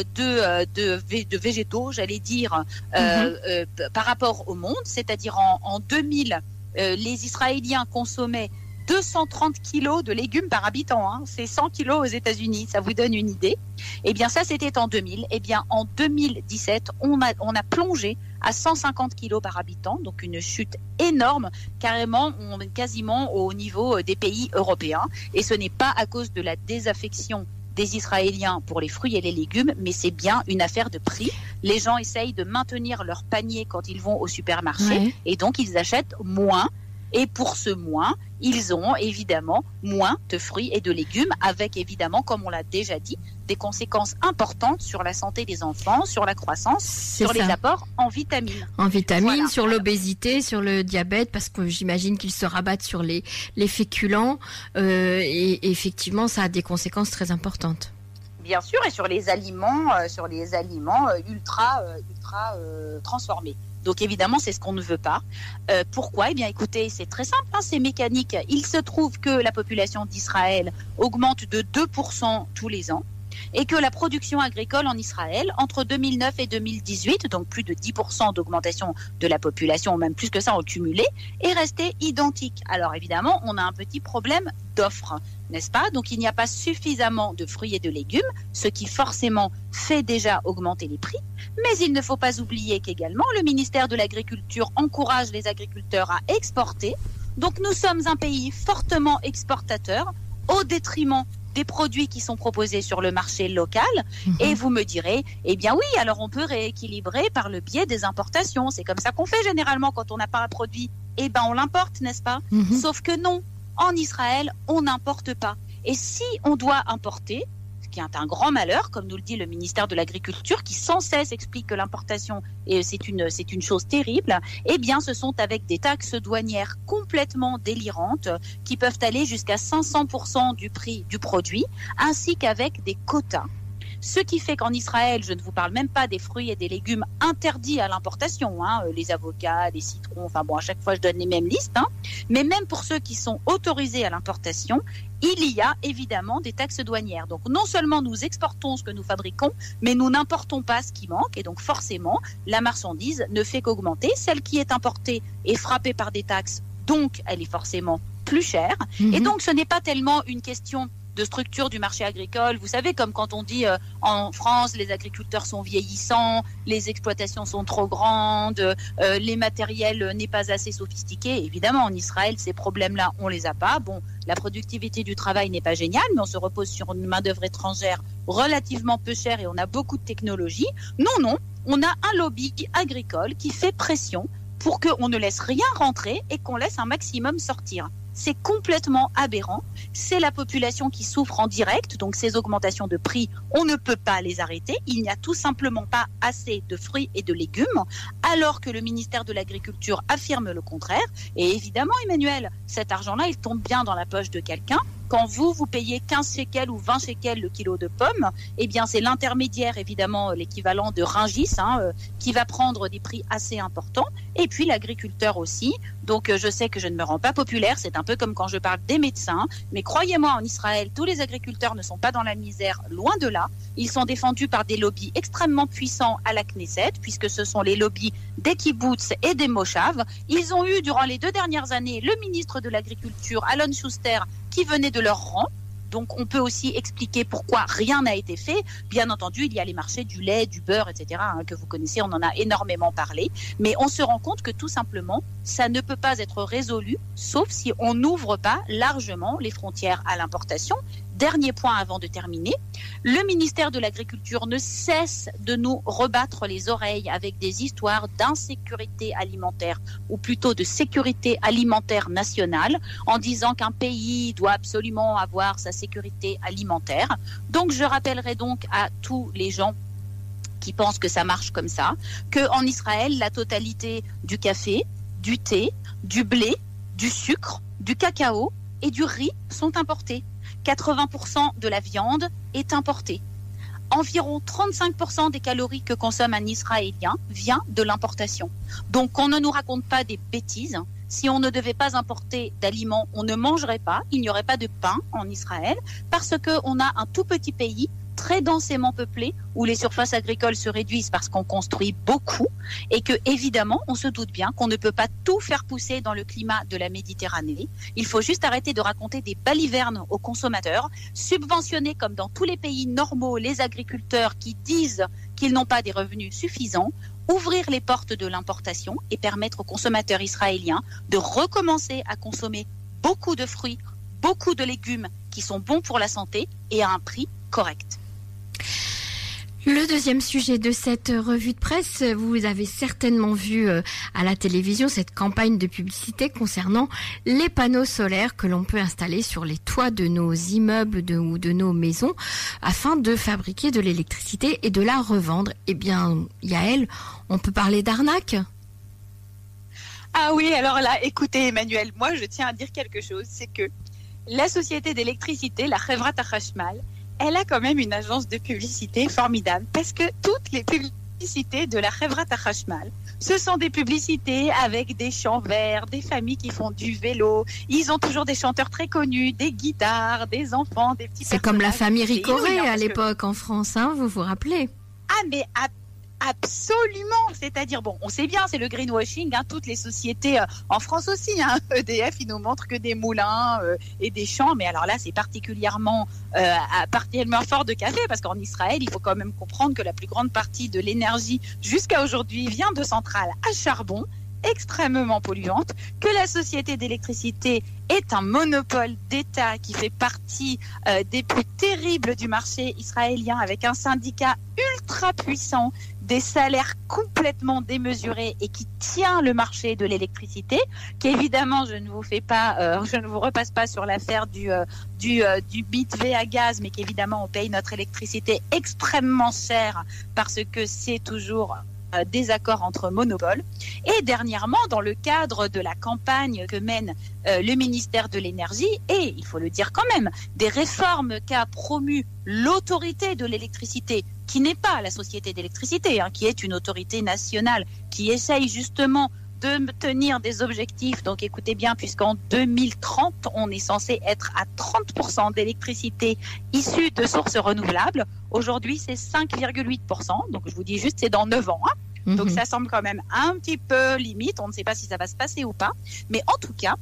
de végétaux, j'allais dire, par rapport au monde, c'est-à-dire en 2000, les Israéliens consommaient 230 kilos de légumes par habitant, c'est 100 kilos aux États-Unis, ça vous donne une idée. Eh bien ça c'était en 2000, eh bien en 2017 on a plongé à 150 kilos par habitant, donc une chute énorme, quasiment au niveau des pays européens, et ce n'est pas à cause de la désaffection des Israéliens pour les fruits et les légumes, mais c'est bien une affaire de prix. Les gens essayent de maintenir leur panier quand ils vont au supermarché, et donc ils achètent moins. Et pour ce moins, ils ont évidemment moins de fruits et de légumes, avec évidemment, comme on l'a déjà dit, des conséquences importantes sur la santé des enfants, sur la croissance, les apports en vitamines. En vitamines, sur l'obésité, sur le diabète, parce que j'imagine qu'ils se rabattent sur les féculents, et effectivement, ça a des conséquences très importantes. Bien sûr, et sur les aliments ultra transformés. Donc évidemment, c'est ce qu'on ne veut pas. Pourquoi ? Eh bien écoutez, c'est très simple, c'est mécanique. Il se trouve que la population d'Israël augmente de 2% tous les ans et que la production agricole en Israël, entre 2009 et 2018, donc plus de 10% d'augmentation de la population, même plus que ça en cumulé, est restée identique. Alors évidemment, on a un petit problème d'offre, n'est-ce pas ? Donc il n'y a pas suffisamment de fruits et de légumes, ce qui forcément fait déjà augmenter les prix. Mais il ne faut pas oublier qu'également, le ministère de l'Agriculture encourage les agriculteurs à exporter. Donc nous sommes un pays fortement exportateur, au détriment des produits qui sont proposés sur le marché local. Et vous me direz, eh bien oui, alors on peut rééquilibrer par le biais des importations. C'est comme ça qu'on fait généralement quand on n'a pas un produit. Eh bien on l'importe, n'est-ce pas ? Sauf que non, en Israël, on n'importe pas. Et si on doit importer, ce qui est un grand malheur, comme nous le dit le ministère de l'Agriculture, qui sans cesse explique que l'importation, c'est une chose terrible, eh bien ce sont avec des taxes douanières complètement délirantes qui peuvent aller jusqu'à 500% du prix du produit, ainsi qu'avec des quotas. Ce qui fait qu'en Israël, je ne vous parle même pas des fruits et des légumes interdits à l'importation, les avocats, les citrons, enfin bon, à chaque fois je donne les mêmes listes, mais même pour ceux qui sont autorisés à l'importation, il y a évidemment des taxes douanières. Donc non seulement nous exportons ce que nous fabriquons, mais nous n'importons pas ce qui manque, et donc forcément, la marchandise ne fait qu'augmenter. Celle qui est importée est frappée par des taxes, donc elle est forcément plus chère. Et donc ce n'est pas tellement une question de structure du marché agricole. Vous savez, comme quand on dit en France, les agriculteurs sont vieillissants, les exploitations sont trop grandes, les matériels n'est pas assez sophistiqués. Évidemment, en Israël, ces problèmes-là, on les a pas. Bon, la productivité du travail n'est pas géniale, mais on se repose sur une main-d'œuvre étrangère relativement peu chère et on a beaucoup de technologie. Non, on a un lobby agricole qui fait pression pour qu'on ne laisse rien rentrer et qu'on laisse un maximum sortir. C'est complètement aberrant. C'est la population qui souffre en direct. Donc ces augmentations de prix, on ne peut pas les arrêter. Il n'y a tout simplement pas assez de fruits et de légumes, alors que le ministère de l'Agriculture affirme le contraire. Et évidemment, Emmanuel, cet argent-là, il tombe bien dans la poche de quelqu'un. Quand vous payez 15 shekels ou 20 shekels le kilo de pommes, eh bien c'est l'intermédiaire, évidemment, l'équivalent de Rungis, qui va prendre des prix assez importants. Et puis l'agriculteur aussi. Donc je sais que je ne me rends pas populaire, c'est un peu comme quand je parle des médecins. Mais croyez-moi, en Israël, tous les agriculteurs ne sont pas dans la misère, loin de là. Ils sont défendus par des lobbies extrêmement puissants à la Knesset, puisque ce sont les lobbies des kibboutz et des moshav. Ils ont eu, durant les 2 dernières années, le ministre de l'Agriculture, Alon Schuster, qui venait de leur rang. Donc on peut aussi expliquer pourquoi rien n'a été fait. Bien entendu, il y a les marchés du lait, du beurre, etc., que vous connaissez, on en a énormément parlé. Mais on se rend compte que tout simplement, ça ne peut pas être résolu, sauf si on n'ouvre pas largement les frontières à l'importation. Dernier point avant de terminer, le ministère de l'Agriculture ne cesse de nous rebattre les oreilles avec des histoires d'insécurité alimentaire, ou plutôt de sécurité alimentaire nationale, en disant qu'un pays doit absolument avoir sa sécurité alimentaire. Donc je rappellerai donc à tous les gens qui pensent que ça marche comme ça, qu'en Israël, la totalité du café, du thé, du blé, du sucre, du cacao et du riz sont importés. 80% de la viande est importée. Environ 35% des calories que consomme un Israélien vient de l'importation. Donc on ne nous raconte pas des bêtises. Si on ne devait pas importer d'aliments, on ne mangerait pas. Il n'y aurait pas de pain en Israël parce qu'on a un tout petit pays très densément peuplé où les surfaces agricoles se réduisent parce qu'on construit beaucoup et que évidemment on se doute bien qu'on ne peut pas tout faire pousser dans le climat de la Méditerranée. Il faut juste arrêter de raconter des balivernes aux consommateurs, subventionner comme dans tous les pays normaux les agriculteurs qui disent qu'ils n'ont pas des revenus suffisants, ouvrir les portes de l'importation et permettre aux consommateurs israéliens de recommencer à consommer beaucoup de fruits, beaucoup de légumes qui sont bons pour la santé et à un prix correct. Le deuxième sujet de cette revue de presse, vous avez certainement vu à la télévision cette campagne de publicité concernant les panneaux solaires que l'on peut installer sur les toits de nos immeubles ou de nos maisons afin de fabriquer de l'électricité et de la revendre. Eh bien, Yael, on peut parler d'arnaque ? Ah oui, alors là, écoutez Emmanuel, moi je tiens à dire quelque chose, c'est que la société d'électricité, la Chevrat HaChashmal, elle a quand même une agence de publicité formidable parce que toutes les publicités de la Chevrat HaChashmal, ce sont des publicités avec des chants verts, des familles qui font du vélo. Ils ont toujours des chanteurs très connus, des guitares, des enfants, des petits. C'est comme la famille Ricoré à l'époque en France, vous vous rappelez ? Ah mais absolument, c'est-à-dire, bon, on sait bien, c'est le greenwashing, toutes les sociétés, en France aussi, EDF, ils nous montrent que des moulins et des champs, mais alors là, c'est particulièrement fort de café, parce qu'en Israël, il faut quand même comprendre que la plus grande partie de l'énergie, jusqu'à aujourd'hui, vient de centrales à charbon, extrêmement polluantes, que la société d'électricité est un monopole d'État qui fait partie des plus terribles du marché israélien, avec un syndicat ultra puissant, des salaires complètement démesurés et qui tient le marché de l'électricité, qu'évidemment je ne vous repasse pas sur l'affaire du bitv à gaz, mais qu'évidemment on paye notre électricité extrêmement cher parce que c'est toujours des accords entre monopoles. Et dernièrement, dans le cadre de la campagne que mène le ministère de l'Énergie, et il faut le dire quand même, des réformes qu'a promues l'autorité de l'électricité, qui n'est pas la société d'électricité, qui est une autorité nationale, qui essaye justement de tenir des objectifs. Donc écoutez bien, puisqu'en 2030, on est censé être à 30% d'électricité issue de sources renouvelables. Aujourd'hui, c'est 5,8%. Donc je vous dis juste, c'est dans 9 ans. Donc ça semble quand même un petit peu limite. On ne sait pas si ça va se passer ou pas. Mais en tout cas,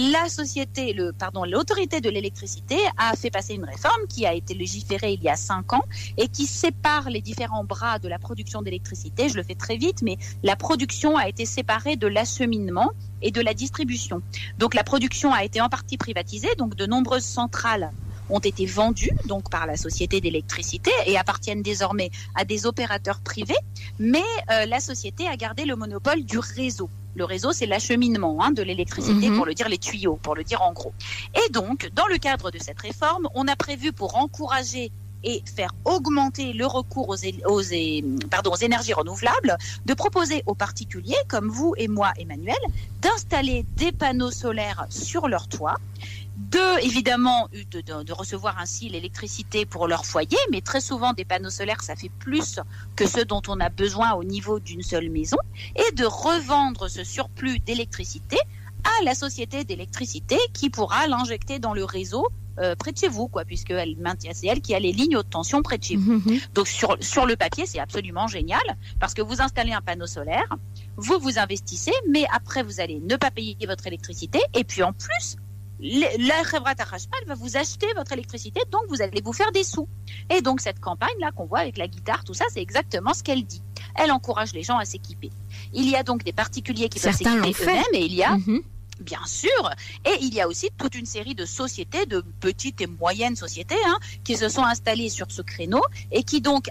l'autorité de l'électricité a fait passer une réforme qui a été légiférée il y a 5 ans et qui sépare les différents bras de la production d'électricité. Je le fais très vite, mais la production a été séparée de l'acheminement et de la distribution. Donc la production a été en partie privatisée. Donc de nombreuses centrales ont été vendus donc par la société d'électricité et appartiennent désormais à des opérateurs privés, mais la société a gardé le monopole du réseau. Le réseau, c'est l'acheminement de l'électricité, pour le dire les tuyaux, pour le dire en gros. Et donc, dans le cadre de cette réforme, on a prévu pour encourager et faire augmenter le recours aux énergies renouvelables, de proposer aux particuliers, comme vous et moi, Emmanuel, d'installer des panneaux solaires sur leur toit, évidemment de recevoir ainsi l'électricité pour leur foyer, mais très souvent des panneaux solaires, ça fait plus que ce dont on a besoin au niveau d'une seule maison, et de revendre ce surplus d'électricité à la société d'électricité qui pourra l'injecter dans le réseau près de chez vous, puisque c'est elle qui a les lignes haute tension près de chez vous. Donc sur le papier, c'est absolument génial, parce que vous installez un panneau solaire, vous investissez, mais après vous allez ne pas payer votre électricité, et puis en plus, la Khebrat Hachmal va vous acheter votre électricité, donc vous allez vous faire des sous. Et donc cette campagne-là qu'on voit avec la guitare, tout ça, c'est exactement ce qu'elle dit. Elle encourage les gens à s'équiper. Il y a donc des particuliers qui peuvent s'équiper eux-mêmes, et il y a... Bien sûr, et il y a aussi toute une série de sociétés, de petites et moyennes sociétés, qui se sont installées sur ce créneau et qui donc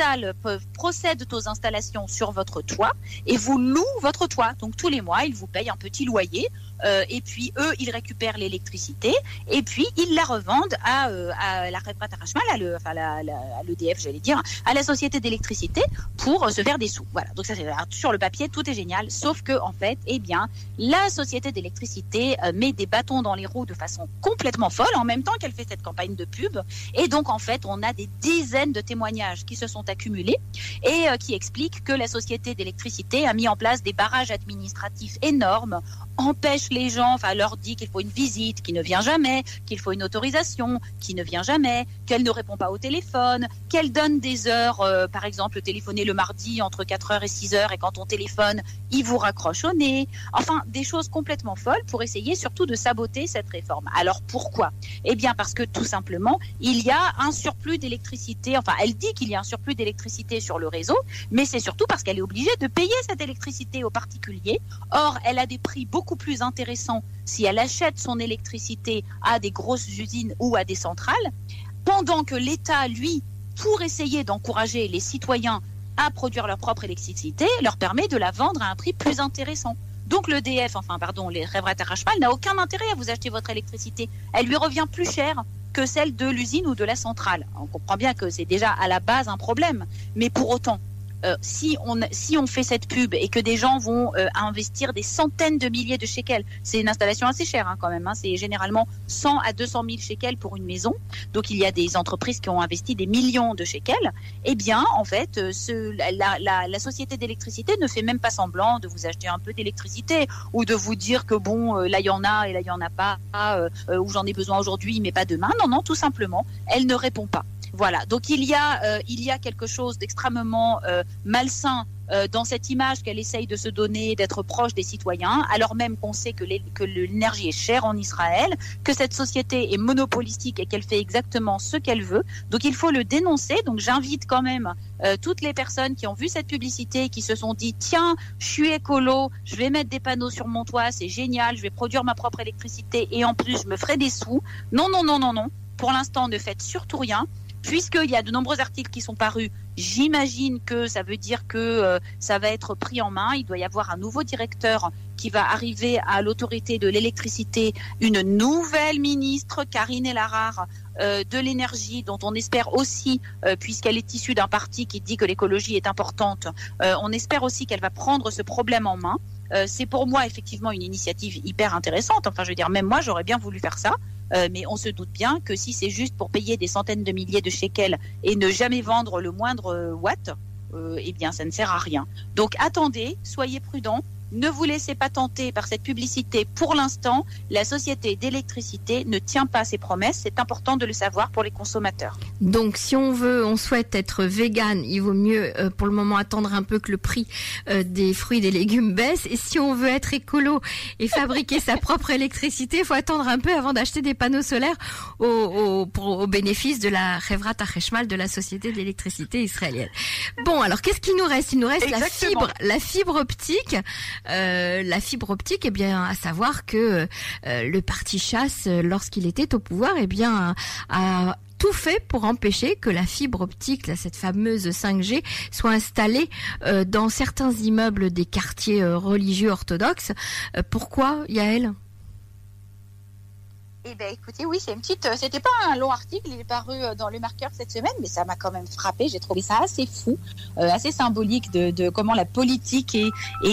procèdent aux installations sur votre toit et vous louent votre toit. Donc tous les mois, ils vous payent un petit loyer et puis eux, ils récupèrent l'électricité et puis ils la revendent à la Khebrat Hachmal, à l'EDF, j'allais dire, à la société d'électricité pour se faire des sous. Voilà. Donc ça, sur le papier, tout est génial, sauf que en fait, la société d'électricité met des bâtons dans les roues de façon complètement folle en même temps qu'elle fait cette campagne de pub. Et donc, en fait, on a des dizaines de témoignages qui se sont accumulés et qui expliquent que la société d'électricité a mis en place des barrages administratifs énormes, empêche les gens, leur dit qu'il faut une visite qui ne vient jamais, qu'il faut une autorisation qui ne vient jamais, qu'elle ne répond pas au téléphone, qu'elle donne des heures, par exemple, téléphoner le mardi entre 4h et 6h et quand on téléphone, il vous raccroche au nez. Enfin, des choses complètement folles pour essayer surtout de saboter cette réforme. Alors pourquoi ? Eh bien parce que tout simplement, il y a un surplus d'électricité, elle dit qu'il y a un surplus d'électricité sur le réseau, mais c'est surtout parce qu'elle est obligée de payer cette électricité aux particuliers. Or, elle a des prix beaucoup plus intéressants si elle achète son électricité à des grosses usines ou à des centrales, pendant que l'État, lui, pour essayer d'encourager les citoyens à produire leur propre électricité, leur permet de la vendre à un prix plus intéressant. Donc l'EDF, les Khebrat Hachmal n'a aucun intérêt à vous acheter votre électricité. Elle lui revient plus cher que celle de l'usine ou de la centrale. On comprend bien que c'est déjà à la base un problème, mais pour autant, si on fait cette pub et que des gens vont investir des centaines de milliers de shekels, c'est une installation assez chère quand même, c'est généralement 100 à 200 000 shekels pour une maison, donc il y a des entreprises qui ont investi des millions de shekels, eh bien en fait la société d'électricité ne fait même pas semblant de vous acheter un peu d'électricité ou de vous dire que là il y en a et là il y en a pas, ou j'en ai besoin aujourd'hui mais pas demain. Non, tout simplement elle ne répond pas. Voilà, donc il y a quelque chose d'extrêmement malsain dans cette image qu'elle essaye de se donner, d'être proche des citoyens, alors même qu'on sait que l'énergie est chère en Israël, que cette société est monopolistique et qu'elle fait exactement ce qu'elle veut. Donc il faut le dénoncer. Donc j'invite quand même toutes les personnes qui ont vu cette publicité, qui se sont dit « Tiens, je suis écolo, je vais mettre des panneaux sur mon toit, c'est génial, je vais produire ma propre électricité et en plus je me ferai des sous. » Non. Pour l'instant, ne faites surtout rien. Puisqu'il y a de nombreux articles qui sont parus, j'imagine que ça veut dire que ça va être pris en main. Il doit y avoir un nouveau directeur qui va arriver à l'autorité de l'électricité, une nouvelle ministre, Karine El-Ahrar, de l'énergie, dont on espère aussi, puisqu'elle est issue d'un parti qui dit que l'écologie est importante, on espère aussi qu'elle va prendre ce problème en main. C'est pour moi effectivement une initiative hyper intéressante. Enfin, je veux dire, même moi, j'aurais bien voulu faire ça. Mais on se doute bien que si c'est juste pour payer des centaines de milliers de shekels et ne jamais vendre le moindre watt, eh bien, ça ne sert à rien. Donc, attendez, soyez prudents. Ne vous laissez pas tenter par cette publicité. Pour l'instant, la société d'électricité ne tient pas ses promesses. C'est important de le savoir pour les consommateurs. Donc, si on souhaite être vegan, il vaut mieux pour le moment attendre un peu que le prix des fruits et des légumes baisse. Et si on veut être écolo et fabriquer sa propre électricité, il faut attendre un peu avant d'acheter des panneaux solaires au bénéfice de la Chevrat HaCheshmal, de la société d'électricité israélienne. Bon, alors qu'est-ce qu'il nous reste ? Il nous reste la fibre optique. La fibre optique, eh bien, à savoir que le parti Chasse, lorsqu'il était au pouvoir, eh bien, a tout fait pour empêcher que la fibre optique, là, cette fameuse 5G, soit installée dans certains immeubles des quartiers religieux orthodoxes. Pourquoi, Yael ? Eh ben, écoutez, oui, c'est une petite. C'était pas un long article, il est paru dans Le Marqueur cette semaine, mais ça m'a quand même frappé. J'ai trouvé ça assez fou, assez symbolique de comment la politique et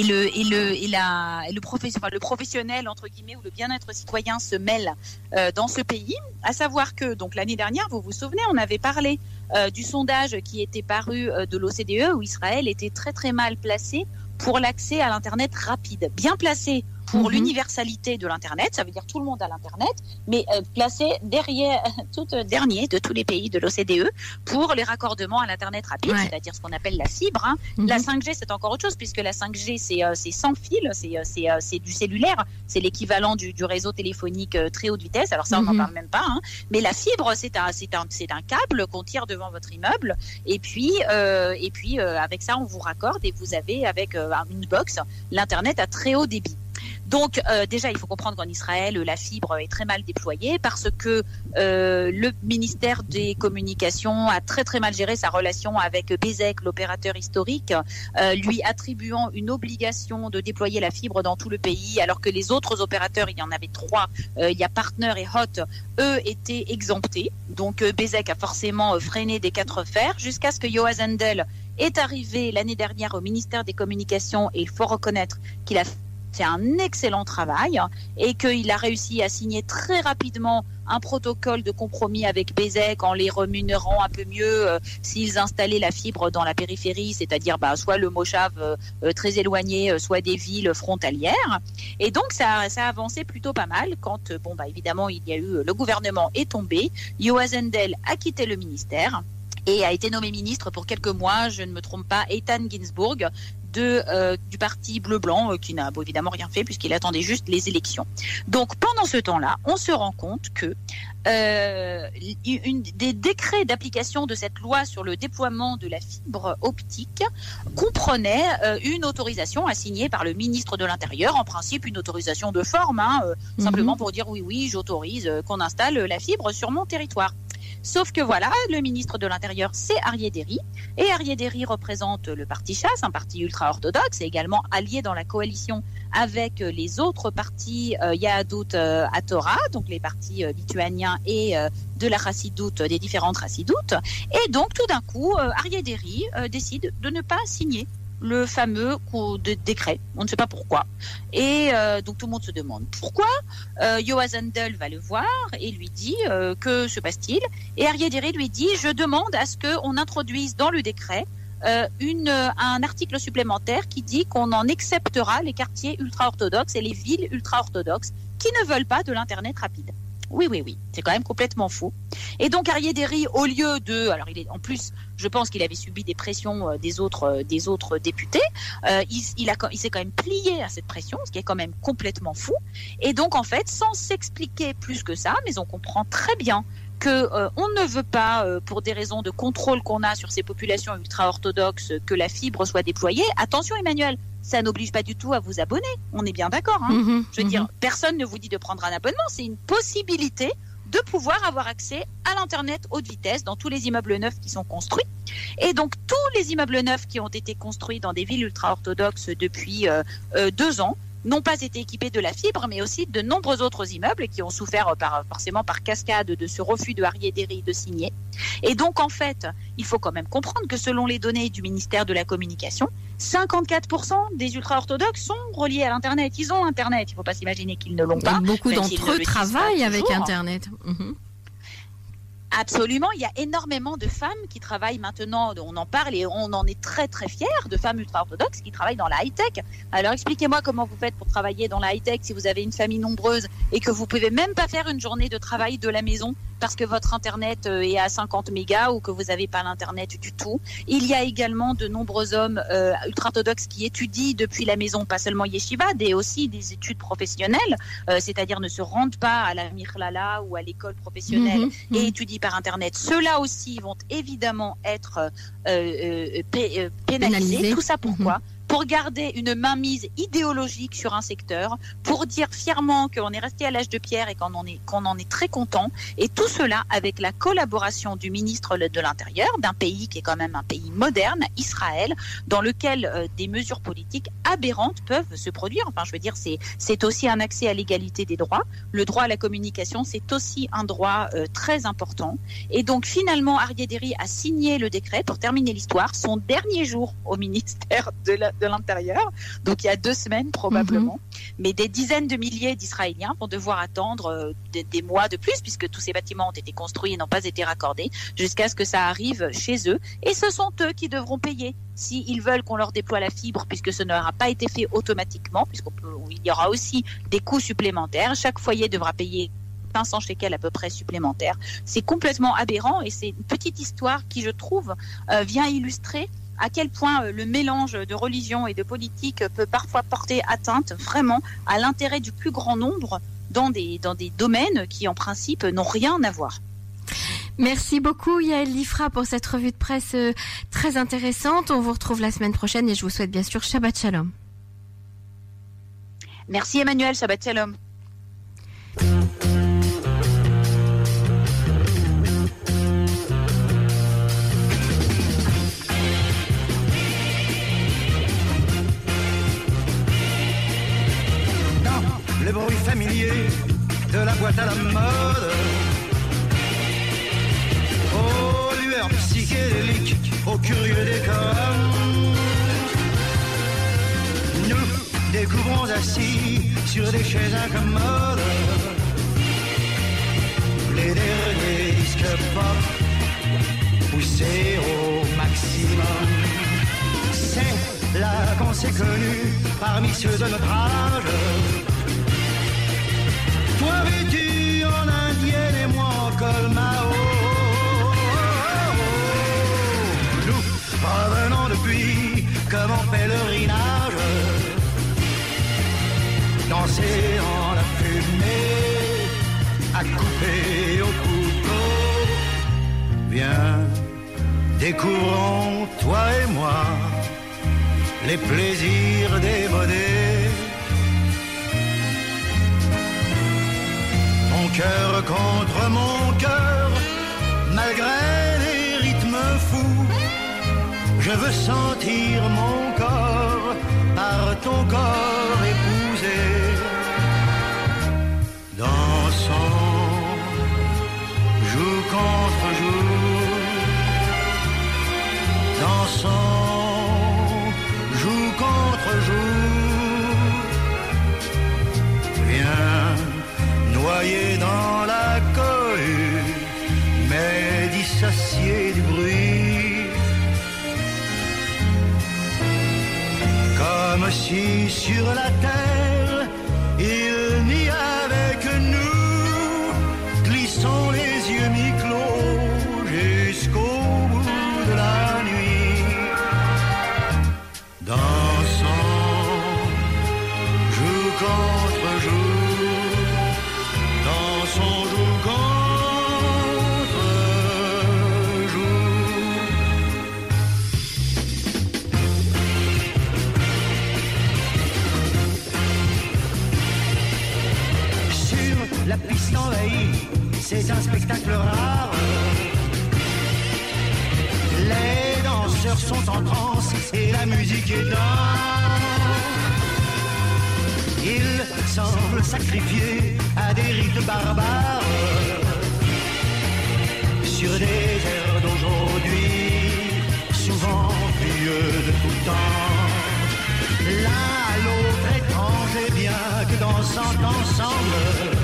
le professionnel entre guillemets ou le bien-être citoyen se mêlent dans ce pays. À savoir que donc l'année dernière, vous vous souvenez, on avait parlé du sondage qui était paru de l'OCDE où Israël était très très mal placé pour l'accès à l'internet rapide, bien placé pour l'universalité de l'internet, ça veut dire tout le monde a l'internet, mais placé dernier de tous les pays de l'OCDE pour les raccordements à l'internet rapide, c'est-à-dire ce qu'on appelle la fibre. Hein. La 5G, c'est encore autre chose puisque la 5G c'est sans fil, c'est du cellulaire, c'est l'équivalent du réseau téléphonique très haute vitesse. Alors ça on n'en parle même pas, hein. Mais la fibre c'est un câble qu'on tire devant votre immeuble et puis avec ça on vous raccorde et vous avez avec une box l'internet à très haut débit. Donc déjà, il faut comprendre qu'en Israël, la fibre est très mal déployée parce que le ministère des Communications a très très mal géré sa relation avec Bezeq, l'opérateur historique, lui attribuant une obligation de déployer la fibre dans tout le pays, alors que les autres opérateurs, il y en avait 3, il y a Partner et Hot, eux étaient exemptés. Donc Bezeq a forcément freiné des 4 fers jusqu'à ce que Yoaz Hendel est arrivé l'année dernière au ministère des Communications et il faut reconnaître qu'il a fait un excellent travail et qu'il a réussi à signer très rapidement un protocole de compromis avec Bezeq en les rémunérant un peu mieux s'ils installaient la fibre dans la périphérie, c'est-à-dire soit le Moshav très éloigné, soit des villes frontalières. Et donc ça a avancé plutôt pas mal quand, évidemment, il y a eu le gouvernement est tombé, Yoaz Hendel a quitté le ministère et a été nommé ministre pour quelques mois, je ne me trompe pas, Eitan Ginsburg, du parti bleu-blanc qui n'a évidemment rien fait puisqu'il attendait juste les élections. Donc pendant ce temps-là, on se rend compte que des décrets d'application de cette loi sur le déploiement de la fibre optique comprenaient une autorisation assignée par le ministre de l'Intérieur, en principe une autorisation de forme, simplement pour dire oui, j'autorise qu'on installe la fibre sur mon territoire. Sauf que voilà, le ministre de l'Intérieur, c'est Aryeh Deri. Et Aryeh Deri représente le parti Chasse, un parti ultra-orthodoxe, et également allié dans la coalition avec les autres partis Yahadut HaTorah, donc les partis lituaniens et de la Chassidoute, des différentes Chassidoutes. Et donc, tout d'un coup, Aryeh Deri décide de ne pas signer le fameux décret. On ne sait pas pourquoi. Et donc tout le monde se demande pourquoi. Yoaz Hendel va le voir et lui dit que se passe-t-il ? Et Aryeh Deri lui dit je demande à ce qu'on introduise dans le décret un article supplémentaire qui dit qu'on en acceptera les quartiers ultra-orthodoxes et les villes ultra-orthodoxes qui ne veulent pas de l'internet rapide. Oui, c'est quand même complètement fou. Et donc Aryeh Deri, au lieu de, alors en plus, je pense qu'il avait subi des pressions des autres députés, il s'est quand même plié à cette pression, ce qui est quand même complètement fou. Et donc en fait, sans s'expliquer plus que ça, mais on comprend très bien que on ne veut pas, pour des raisons de contrôle qu'on a sur ces populations ultra-orthodoxes, que la fibre soit déployée. Attention Emmanuel, ça n'oblige pas du tout à vous abonner. On est bien d'accord. Je veux dire, personne ne vous dit de prendre un abonnement. C'est une possibilité de pouvoir avoir accès à l'Internet haute vitesse dans tous les immeubles neufs qui sont construits. Et donc, tous les immeubles neufs qui ont été construits dans des villes ultra-orthodoxes depuis 2 ans n'ont pas été équipés de la fibre, mais aussi de nombreux autres immeubles qui ont souffert forcément par cascade de ce refus de Harry Ederi de signer. Et donc, en fait, il faut quand même comprendre que selon les données du ministère de la Communication, 54% des ultra-orthodoxes sont reliés à l'Internet. Ils ont Internet. Il ne faut pas s'imaginer qu'ils ne l'ont pas. Beaucoup même s'ils d'entre ne eux le disent travaillent pas avec toujours. Internet. Absolument, il y a énormément de femmes qui travaillent maintenant, on en parle et on en est très très fiers, de femmes ultra-orthodoxes qui travaillent dans la high-tech. Alors expliquez-moi comment vous faites pour travailler dans la high-tech si vous avez une famille nombreuse et que vous pouvez même pas faire une journée de travail de la maison parce que votre Internet est à 50 mégas ou que vous n'avez pas l'Internet du tout. Il y a également de nombreux hommes ultra-orthodoxes qui étudient depuis la maison, pas seulement yeshiva, mais aussi des études professionnelles, c'est-à-dire ne se rendent pas à la Mirlala ou à l'école professionnelle et étudient par Internet. Ceux-là aussi vont évidemment être pénalisés. Tout ça pourquoi ? Pour garder une mainmise idéologique sur un secteur, pour dire fièrement qu'on est resté à l'âge de pierre et qu'on en est très content, et tout cela avec la collaboration du ministre de l'Intérieur, d'un pays qui est quand même un pays moderne, Israël, dans lequel des mesures politiques aberrantes peuvent se produire. Enfin, je veux dire, c'est aussi un accès à l'égalité des droits. Le droit à la communication, c'est aussi un droit très important. Et donc, finalement, Harry Ederi a signé le décret, pour terminer l'histoire, son dernier jour au ministère de l'Intérieur, donc il y a 2 semaines probablement, mais des dizaines de milliers d'Israéliens vont devoir attendre des mois de plus, puisque tous ces bâtiments ont été construits et n'ont pas été raccordés, jusqu'à ce que ça arrive chez eux, et ce sont eux qui devront payer s'ils veulent qu'on leur déploie la fibre, puisque ce n'aura pas été fait automatiquement, puisqu'il y aura aussi des coûts supplémentaires. Chaque foyer devra payer 500 shekels à peu près supplémentaires. C'est complètement aberrant, et c'est une petite histoire qui, je trouve, vient illustrer à quel point le mélange de religion et de politique peut parfois porter atteinte vraiment à l'intérêt du plus grand nombre dans des domaines qui, en principe, n'ont rien à voir. Merci beaucoup Yael Lifra pour cette revue de presse très intéressante. On vous retrouve la semaine prochaine et je vous souhaite bien sûr Shabbat Shalom. Merci Emmanuel, Shabbat Shalom. Le bruit familier de la boîte à la mode, aux lueurs psychédéliques, aux curieux décors, nous découvrons assis sur des chaises incommodes les derniers disques pop poussés au maximum. C'est là qu'on s'est connus parmi ceux de notre âge. Toi vêtu en indienne et moi en col Mao. Nous revenons depuis comme en pèlerinage, danser en la fumée, à couper au couteau. Viens, découvrons toi et moi les plaisirs démodés. Mon cœur contre mon cœur, malgré les rythmes fous, je veux sentir mon corps par ton corps épousé. Dansons, joue contre joue, dansons, joue contre joue. Viens, noyé dans la cohue, mais dissocié du bruit, comme si sur la terre il n'y avait que nous. Glissons les yeux mi-clos jusqu'au bout de la nuit. Dansons, joue contre joue, dansons, joue contre joue. Sur la piste envahie, c'est un spectacle rare. Les danseurs sont en transe et la musique est dingue. Il semble sacrifié à des rites barbares sur des airs d'aujourd'hui, souvent vieux de tout temps. L'un à l'autre étrange et bien que dansant ensemble,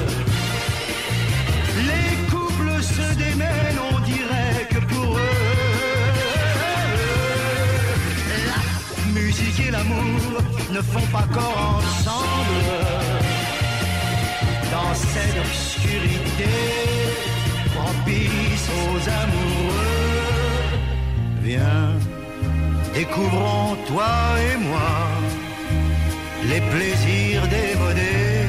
les couples se démènent, on dirait que pour eux, la musique et l'amour ne font pas corps ensemble. Dans cette obscurité propice aux amoureux, viens, découvrons toi et moi les plaisirs démodés.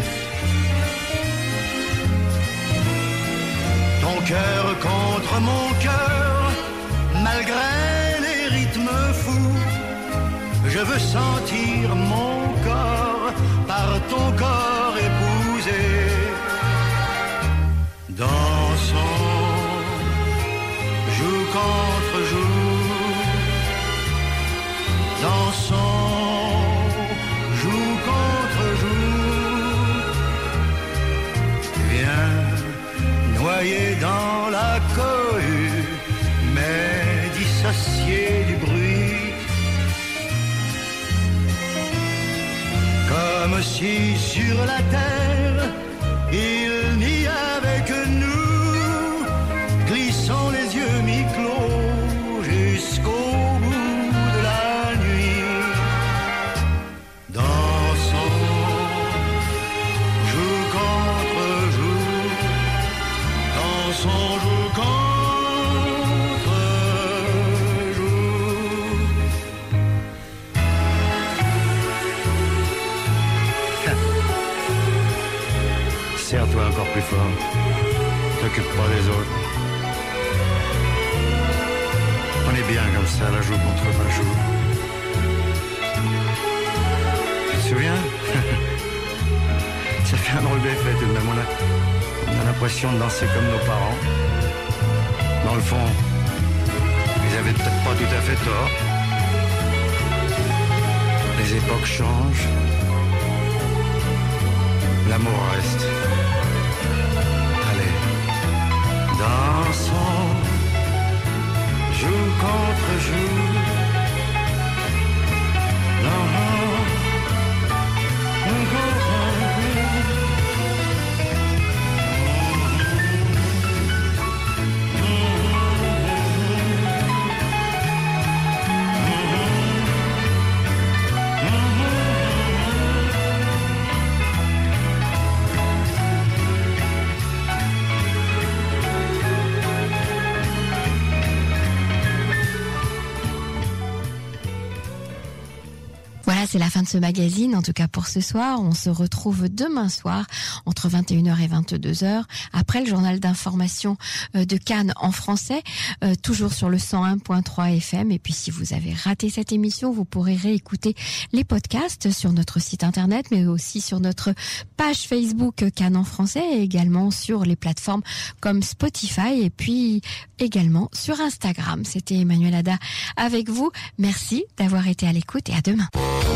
Ton cœur contre mon cœur, malgré les rythmes fous, je veux sentir mon corps par ton corps épousé. Dansons, joue contre joue. Dansons, joue contre joue. Viens, noyé dans la cohue, mais dissocié du bruit. Comme si sur la terre il n'y avait que nous, glissons les yeux mi-clos jusqu'au bout de la nuit. Dansons, joue contre joue. Dansons, joue contre joue. Serre-toi encore plus fort. T'occupe pas des autres. On est bien comme ça, la joue contre la joue. Tu te souviens? Ça fait un drôle d'effet tout de même. On a l'impression de danser comme nos parents. Dans le fond, ils avaient peut-être pas tout à fait tort. Les époques changent. L'amour reste. Allez, dansons, joue contre joue. C'est la fin de ce magazine, en tout cas pour ce soir. On se retrouve demain soir entre 21h et 22h, après le journal d'information de Cannes en français, toujours sur le 101.3 FM. Et puis si vous avez raté cette émission, vous pourrez réécouter les podcasts sur notre site internet, mais aussi sur notre page Facebook Cannes en français, et également sur les plateformes comme Spotify, et puis également sur Instagram. C'était Emmanuel Ada avec vous. Merci d'avoir été à l'écoute et à demain.